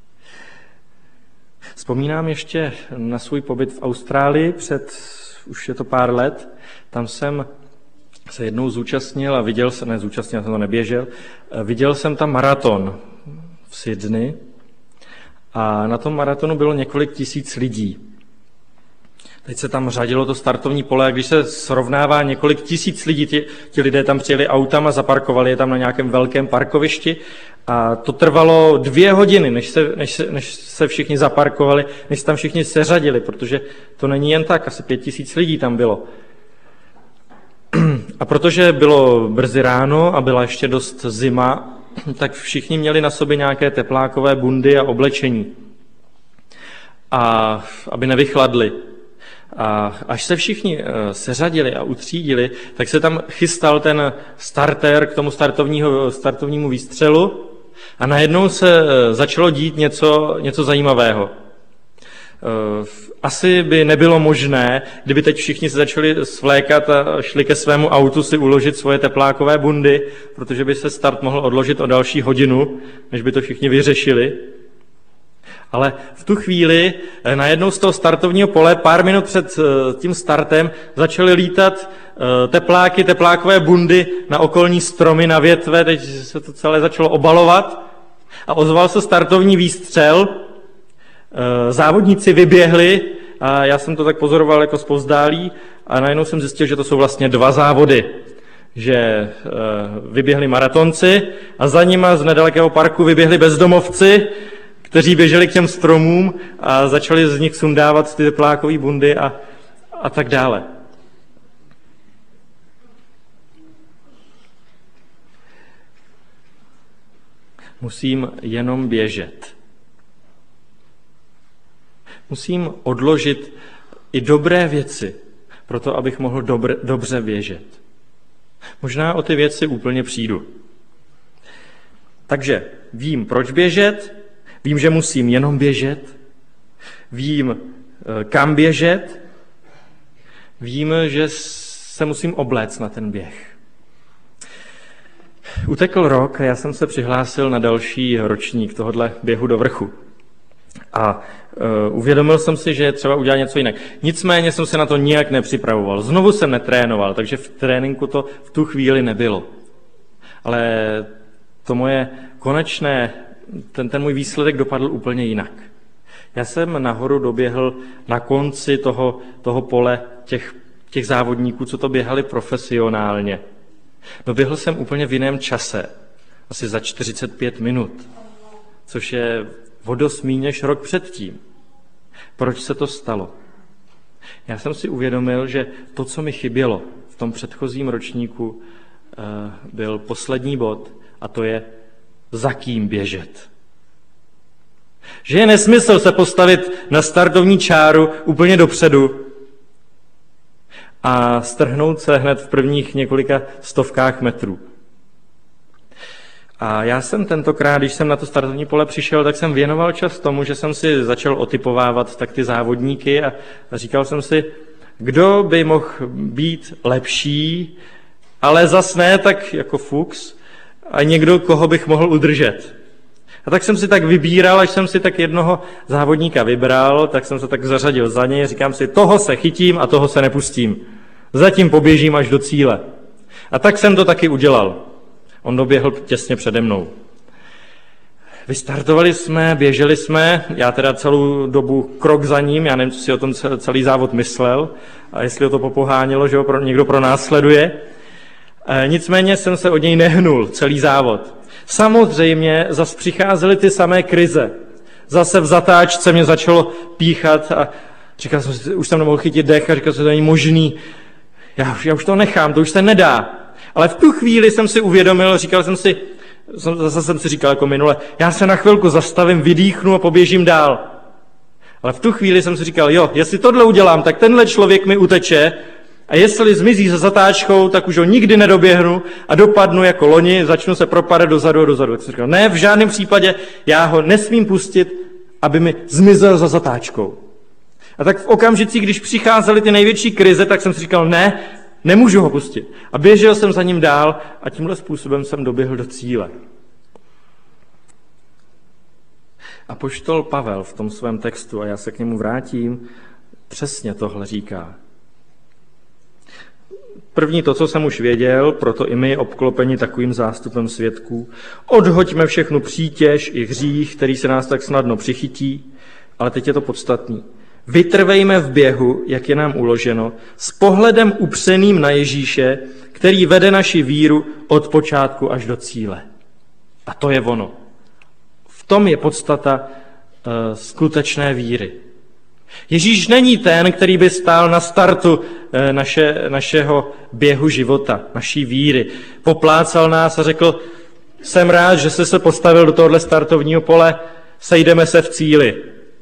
Vzpomínám ještě na svůj pobyt v Austrálii už je to pár let. Tam jsem se jednou zúčastnil a jsem to neběžel, viděl jsem tam maraton v Sydney a na tom maratonu bylo několik tisíc lidí. Teď se tam řadilo to startovní pole a když se srovnává několik tisíc lidí, ti lidé tam přijeli autama, zaparkovali je tam na nějakém velkém parkovišti a to trvalo 2 hodiny, než se všichni zaparkovali, než se tam všichni seřadili, protože to není jen tak, asi 5000 lidí tam bylo. A protože bylo brzy ráno a byla ještě dost zima, tak všichni měli na sobě nějaké teplákové bundy a oblečení, a aby nevychladli. A až se všichni seřadili a utřídili, tak se tam chystal ten starter k tomu startovnímu výstřelu a najednou se začalo dít něco zajímavého. Asi by nebylo možné, kdyby teď všichni se začali svlékat a šli ke svému autu si uložit svoje teplákové bundy, protože by se start mohl odložit o další hodinu, než by to všichni vyřešili. Ale v tu chvíli najednou z toho startovního pole pár minut před tím startem začaly lítat teplákové bundy na okolní stromy, na větve, teď se to celé začalo obalovat a ozval se startovní výstřel. Závodníci vyběhli a já jsem to tak pozoroval jako zpovzdálí a najednou jsem zjistil, že to jsou vlastně 2 závody. Že vyběhli maratonci a za nima z nedalekého parku vyběhli bezdomovci, kteří běželi k těm stromům a začali z nich sundávat ty teplákové bundy a tak dále. Musím jenom běžet. Musím odložit i dobré věci, proto abych mohl dobře běžet. Možná o ty věci úplně přijdu. Takže vím, proč běžet, vím, že musím jenom běžet, vím, kam běžet, vím, že se musím obléct na ten běh. Utekl rok a já jsem se přihlásil na další ročník tohohle běhu do vrchu. A uvědomil jsem si, že je třeba udělat něco jinak. Nicméně jsem se na to nijak nepřipravoval. Znovu jsem netrénoval, takže v tréninku to v tu chvíli nebylo. Ale to moje konečné, ten můj výsledek dopadl úplně jinak. Já jsem nahoru doběhl na konci toho pole těch závodníků, co to běhali profesionálně. Doběhl jsem úplně v jiném čase, asi za 45 minut, což je o dost míň než rok předtím. Proč se to stalo? Já jsem si uvědomil, že to, co mi chybělo v tom předchozím ročníku, byl poslední bod, a to je za kým běžet. Že je nesmysl se postavit na startovní čáru úplně dopředu a strhnout se hned v prvních několika stovkách metrů. A já jsem tentokrát, když jsem na to startovní pole přišel, tak jsem věnoval čas tomu, že jsem si začal otypovávat tak ty závodníky a říkal jsem si, kdo by mohl být lepší, ale zas ne tak jako Fuchs, a někdo, koho bych mohl udržet. A tak jsem si tak vybíral, až jsem si tak jednoho závodníka vybral, tak jsem se tak zařadil za něj, říkám si, toho se chytím a toho se nepustím. Zatím poběžím až do cíle. A tak jsem to taky udělal. On doběhl těsně přede mnou. Vystartovali jsme, běželi jsme, já teda celou dobu krok za ním, já nevím, co si o tom celý závod myslel, a jestli ho to popohánělo, že ho někdo pronásleduje. Nicméně jsem se od něj nehnul celý závod. Samozřejmě zase přicházely ty samé krize. Zase v zatáčce mě začalo píchat a říkal jsem si, už jsem nemohl chytit dech a říkal jsem, že to není možný. Já už to nechám, to už se nedá. Ale v tu chvíli jsem si uvědomil, zase jsem si říkal jako minule, já se na chvilku zastavím, vydýchnu a poběžím dál. Ale v tu chvíli jsem si říkal, jo, jestli tohle udělám, tak tenhle člověk mi uteče a jestli zmizí za zatáčkou, tak už ho nikdy nedoběhnu a dopadnu jako loni, začnu se propadat dozadu a dozadu. Tak jsem říkal, ne, v žádném případě já ho nesmím pustit, aby mi zmizel za zatáčkou. A tak v okamžicích, když přicházely ty největší krize, tak jsem si říkal, ne, nemůžu ho pustit. A běžel jsem za ním dál a tímhle způsobem jsem doběhl do cíle. Apoštol Pavel v tom svém textu, a já se k němu vrátím, přesně tohle říká. První to, co jsem už věděl, proto i my obklopeni takovým zástupem svědků. Odhoďme všechnu přítěž i hřích, který se nás tak snadno přichytí, ale teď je to podstatný. Vytrvejme v běhu, jak je nám uloženo, s pohledem upřeným na Ježíše, který vede naši víru od počátku až do cíle. A to je ono. V tom je podstata skutečné víry. Ježíš není ten, který by stál na startu našeho běhu života, naší víry. Poplácal nás a řekl, jsem rád, že jsi se postavil do tohohle startovního pole, sejdeme se v cíli.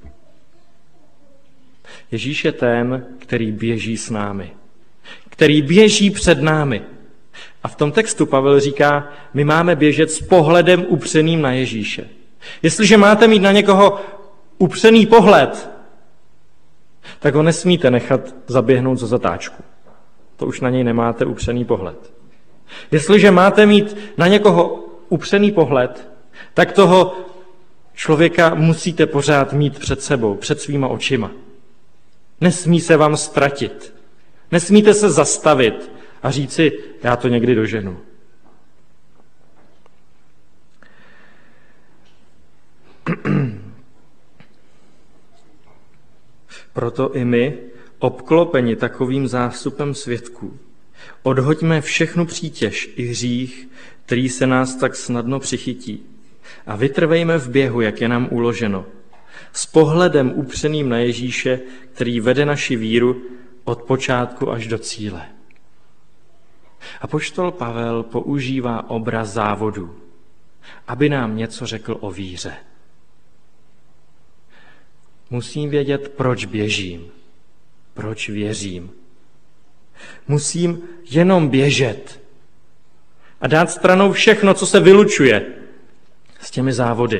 Ježíš je ten, který běží s námi, který běží před námi. A v tom textu Pavel říká, my máme běžet s pohledem upřeným na Ježíše. Jestliže máte mít na někoho upřený pohled, tak ho nesmíte nechat zaběhnout za zatáčku. To už na něj nemáte upřený pohled. Jestliže máte mít na někoho upřený pohled, tak toho člověka musíte pořád mít před sebou, před svýma očima. Nesmí se vám ztratit. Nesmíte se zastavit a říci, já to někdy doženu. Proto i my, obklopeni takovým zástupem svědků, odhoďme všechnu přítěž i hřích, který se nás tak snadno přichytí, a vytrvejme v běhu, jak je nám uloženo, s pohledem upřeným na Ježíše, který vede naši víru od počátku až do cíle. Apoštol Pavel používá obraz závodu, aby nám něco řekl o víře. Musím vědět, proč běžím, proč věřím. Musím jenom běžet a dát stranou všechno, co se vylučuje s těmi závody.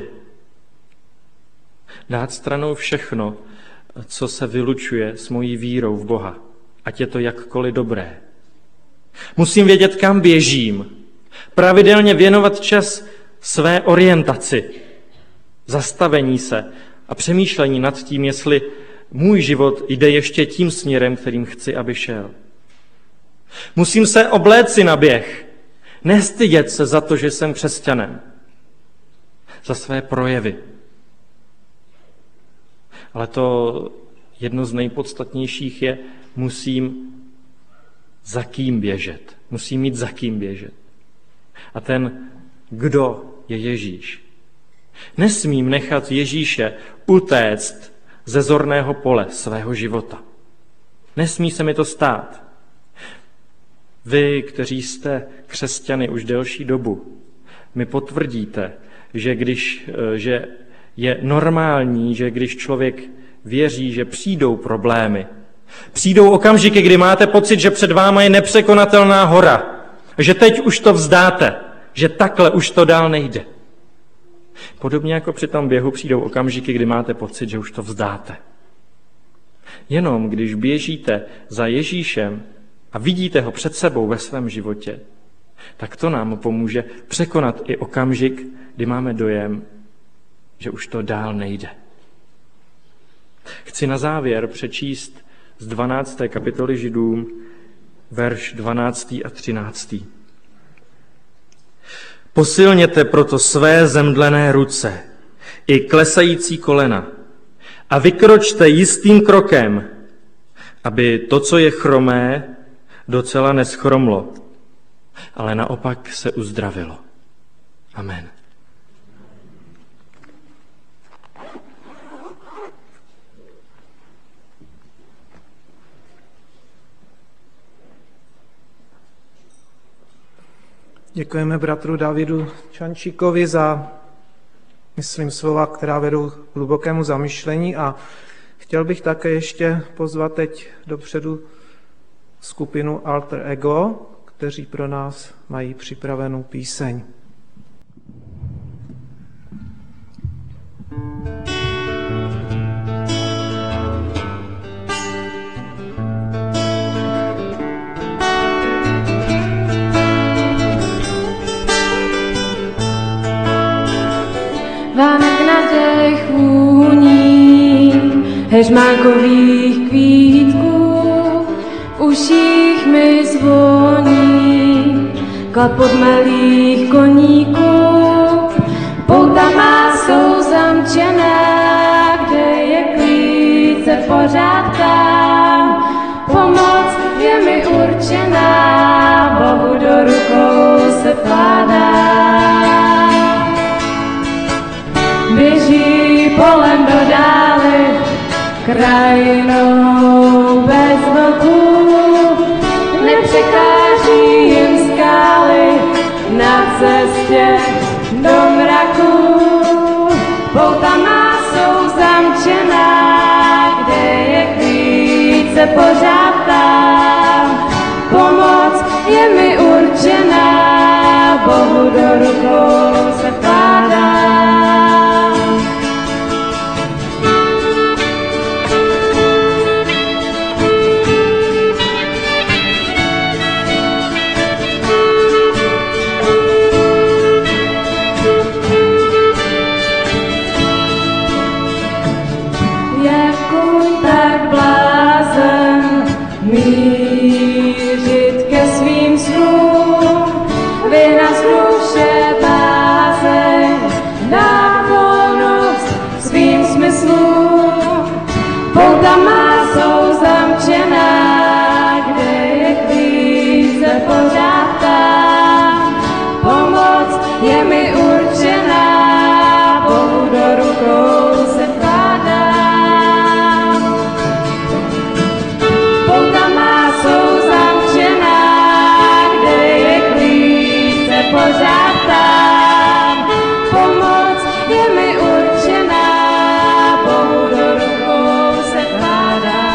Dát stranou všechno, co se vylučuje s mojí vírou v Boha, ať je to jakkoliv dobré. Musím vědět, kam běžím. Pravidelně věnovat čas své orientaci, zastavení se a přemýšlení nad tím, jestli můj život jde ještě tím směrem, kterým chci, aby šel. Musím se obléci na běh, nestydět se za to, že jsem křesťanem, za své projevy. Ale to jedno z nejpodstatnějších je, musím za kým běžet. Musím mít za kým běžet. A ten, kdo je Ježíš. Nesmím nechat Ježíše utéct ze zorného pole svého života. Nesmí se mi to stát. Vy, kteří jste křesťany už delší dobu, mi potvrdíte, že je normální, že když člověk věří, že přijdou problémy, přijdou okamžiky, kdy máte pocit, že před váma je nepřekonatelná hora, že teď už to vzdáte, že takhle už to dál nejde. Podobně jako při tom běhu přijdou okamžiky, kdy máte pocit, že už to vzdáte. Jenom když běžíte za Ježíšem a vidíte ho před sebou ve svém životě, tak to nám pomůže překonat i okamžik, kdy máme dojem, že už to dál nejde. Chci na závěr přečíst z 12. kapitoly Židům, verš 12. a 13. Posilněte proto své zemdlené ruce i klesající kolena a vykročte jistým krokem, aby to, co je chromé, docela neschromlo, ale naopak se uzdravilo. Amen. Děkujeme bratru Davidu Čančíkovi za, myslím, slova, která vedou k hlubokému zamyšlení, a chtěl bych také ještě pozvat teď dopředu skupinu Alter Ego, kteří pro nás mají připravenou píseň. Vánek naděch vůní, heřmákových kvítků, v uších mi zvoní, klapot malých koníků. Poutama jsou zamčená, kde je klid, se pořád tam. Pomoc je mi určená, Bohu do rukou se vkládá. Běží polem do dály, krajinou bez vlků, nepřekáží jim skály na cestě do mraku. Poutama jsou zamčená, kde je klid, se pořád tam. Pomoc je mi určená, Bohu do rukou se vkládá. Mířit ke svým snům, vynazruše bázeň, dát volnost svým smyslům. Poutama jsou zamčená, kde je klid, se pořád tam. Pomoc je mi určená, Bohu do rukou se vkládá. Pořád tam, pomoc je mi určená, Bohu do rukou se vkládá.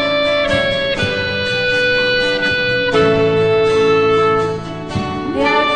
Jak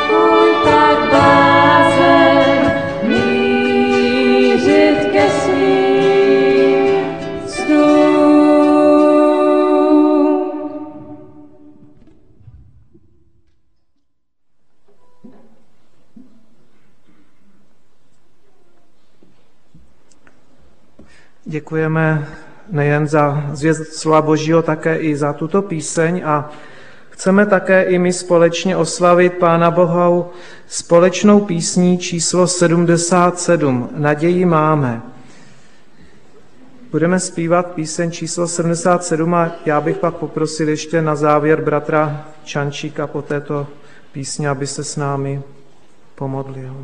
Děkujeme nejen za zvěst slova Božího, také i za tuto píseň a chceme také i my společně oslavit Pána Boha společnou písní číslo 77. Naději máme. Budeme zpívat píseň číslo 77 a já bych pak poprosil ještě na závěr bratra Čančíka po této písni, aby se s námi pomodlil.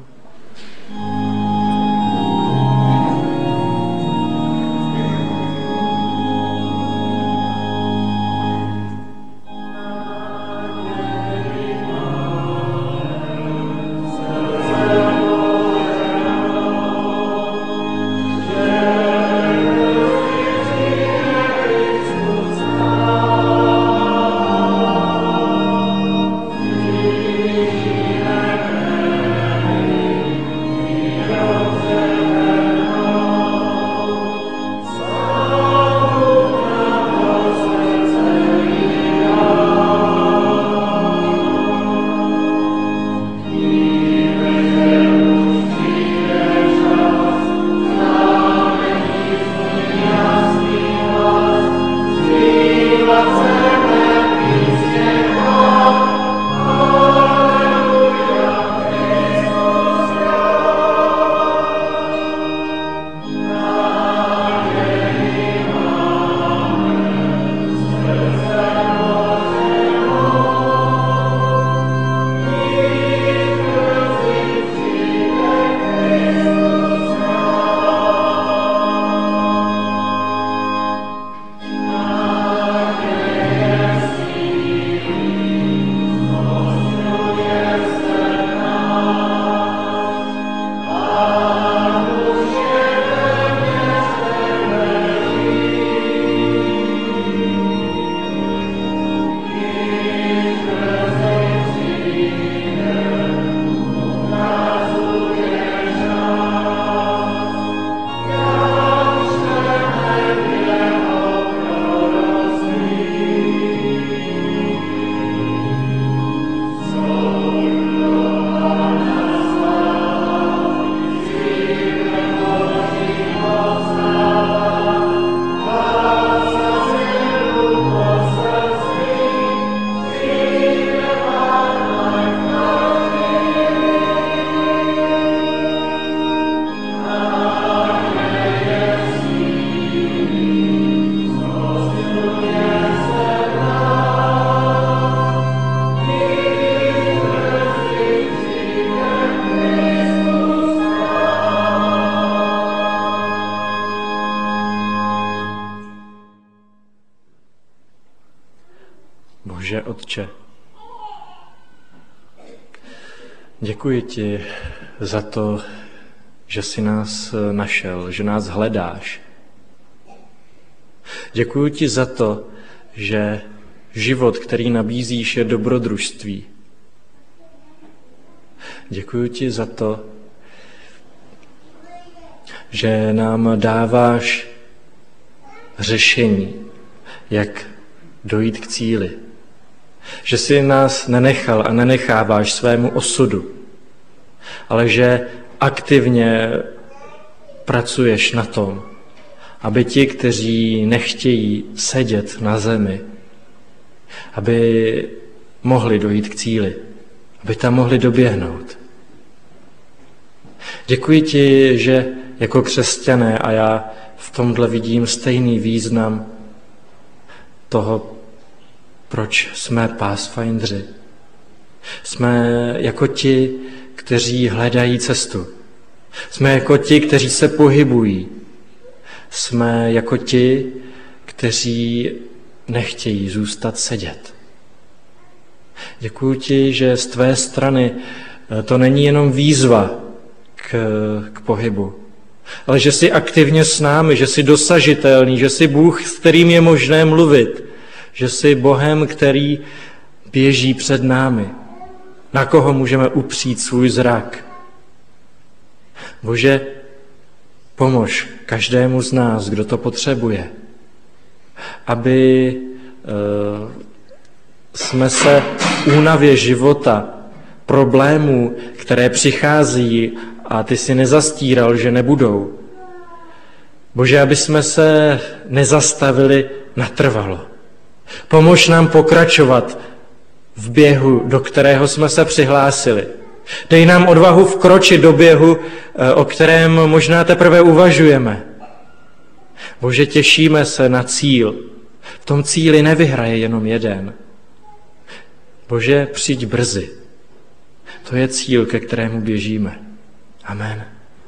Bože Otče, děkuji ti za to, že jsi nás našel, že nás hledáš. Děkuji ti za to, že život, který nabízíš, je dobrodružství. Děkuji ti za to, že nám dáváš řešení, jak dojít k cíli. Že jsi nás nenechal a nenecháváš svému osudu, ale že aktivně pracuješ na tom, aby ti, kteří nechtějí sedět na zemi, aby mohli dojít k cíli, aby tam mohli doběhnout. Děkuji ti, že jako křesťané, a já v tomhle vidím stejný význam toho, proč jsme Pathfindeři. Jsme jako ti, kteří hledají cestu. Jsme jako ti, kteří se pohybují. Jsme jako ti, kteří nechtějí zůstat sedět. Děkuji ti, že z tvé strany to není jenom výzva k pohybu, ale že jsi aktivně s námi, že jsi dosažitelný, že jsi Bůh, s kterým je možné mluvit, že jsi Bohem, který běží před námi, na koho můžeme upřít svůj zrak. Bože, pomož každému z nás, kdo to potřebuje, aby jsme se únavě života, problémů, které přichází a ty si nezastíral, že nebudou, Bože, aby jsme se nezastavili natrvalo. Pomož nám pokračovat v běhu, do kterého jsme se přihlásili. Dej nám odvahu vkročit do běhu, o kterém možná teprve uvažujeme. Bože, těšíme se na cíl. V tom cíli nevyhraje jenom jeden. Bože, přijď brzy. To je cíl, ke kterému běžíme. Amen.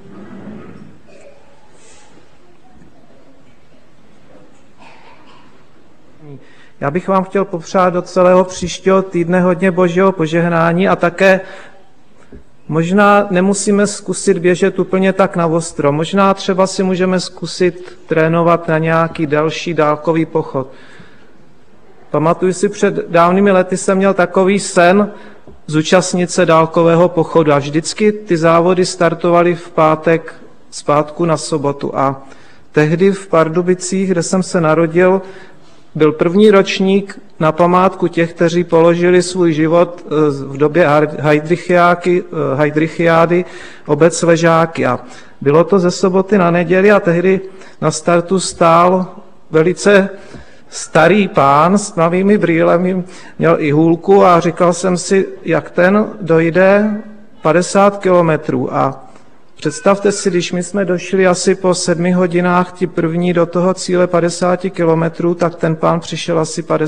Já bych vám chtěl popřát do celého příštího týdne hodně Božího požehnání a také možná nemusíme zkusit běžet úplně tak na ostro. Možná třeba si můžeme zkusit trénovat na nějaký další dálkový pochod. Pamatuju si, před dávnými lety jsem měl takový sen zúčastnit se dálkového pochodu a vždycky ty závody startovaly v pátek zpátku na sobotu a tehdy v Pardubicích, kde jsem se narodil, byl první ročník na památku těch, kteří položili svůj život v době Heidrichiády, obec Ležáky. A bylo to ze soboty na neděli a tehdy na startu stál velice starý pán s tmavými brýlemi, měl i hůlku a říkal jsem si, jak ten dojde 50 kilometrů. A představte si, když my jsme došli asi po 7 hodinách, ti první do toho cíle 50 kilometrů, tak ten pán přišel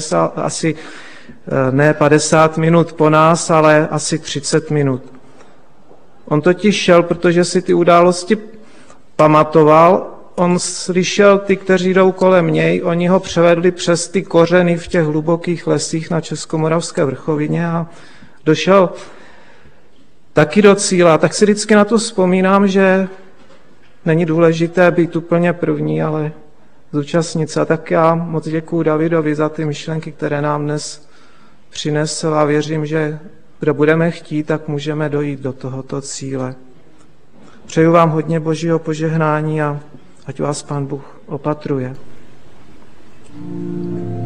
ne 50 minut po nás, ale asi 30 minut. On totiž šel, protože si ty události pamatoval, on slyšel ty, kteří jdou kolem něj, oni ho převedli přes ty kořeny v těch hlubokých lesích na Českomoravské vrchovině a došel taky do cíle. Tak si vždycky na to vzpomínám, že není důležité být úplně první, ale zúčastnit se. A tak já moc děkuju Davidovi za ty myšlenky, které nám dnes přinesl a věřím, že kdo budeme chtít, tak můžeme dojít do tohoto cíle. Přeju vám hodně Božího požehnání a ať vás Pán Bůh opatruje.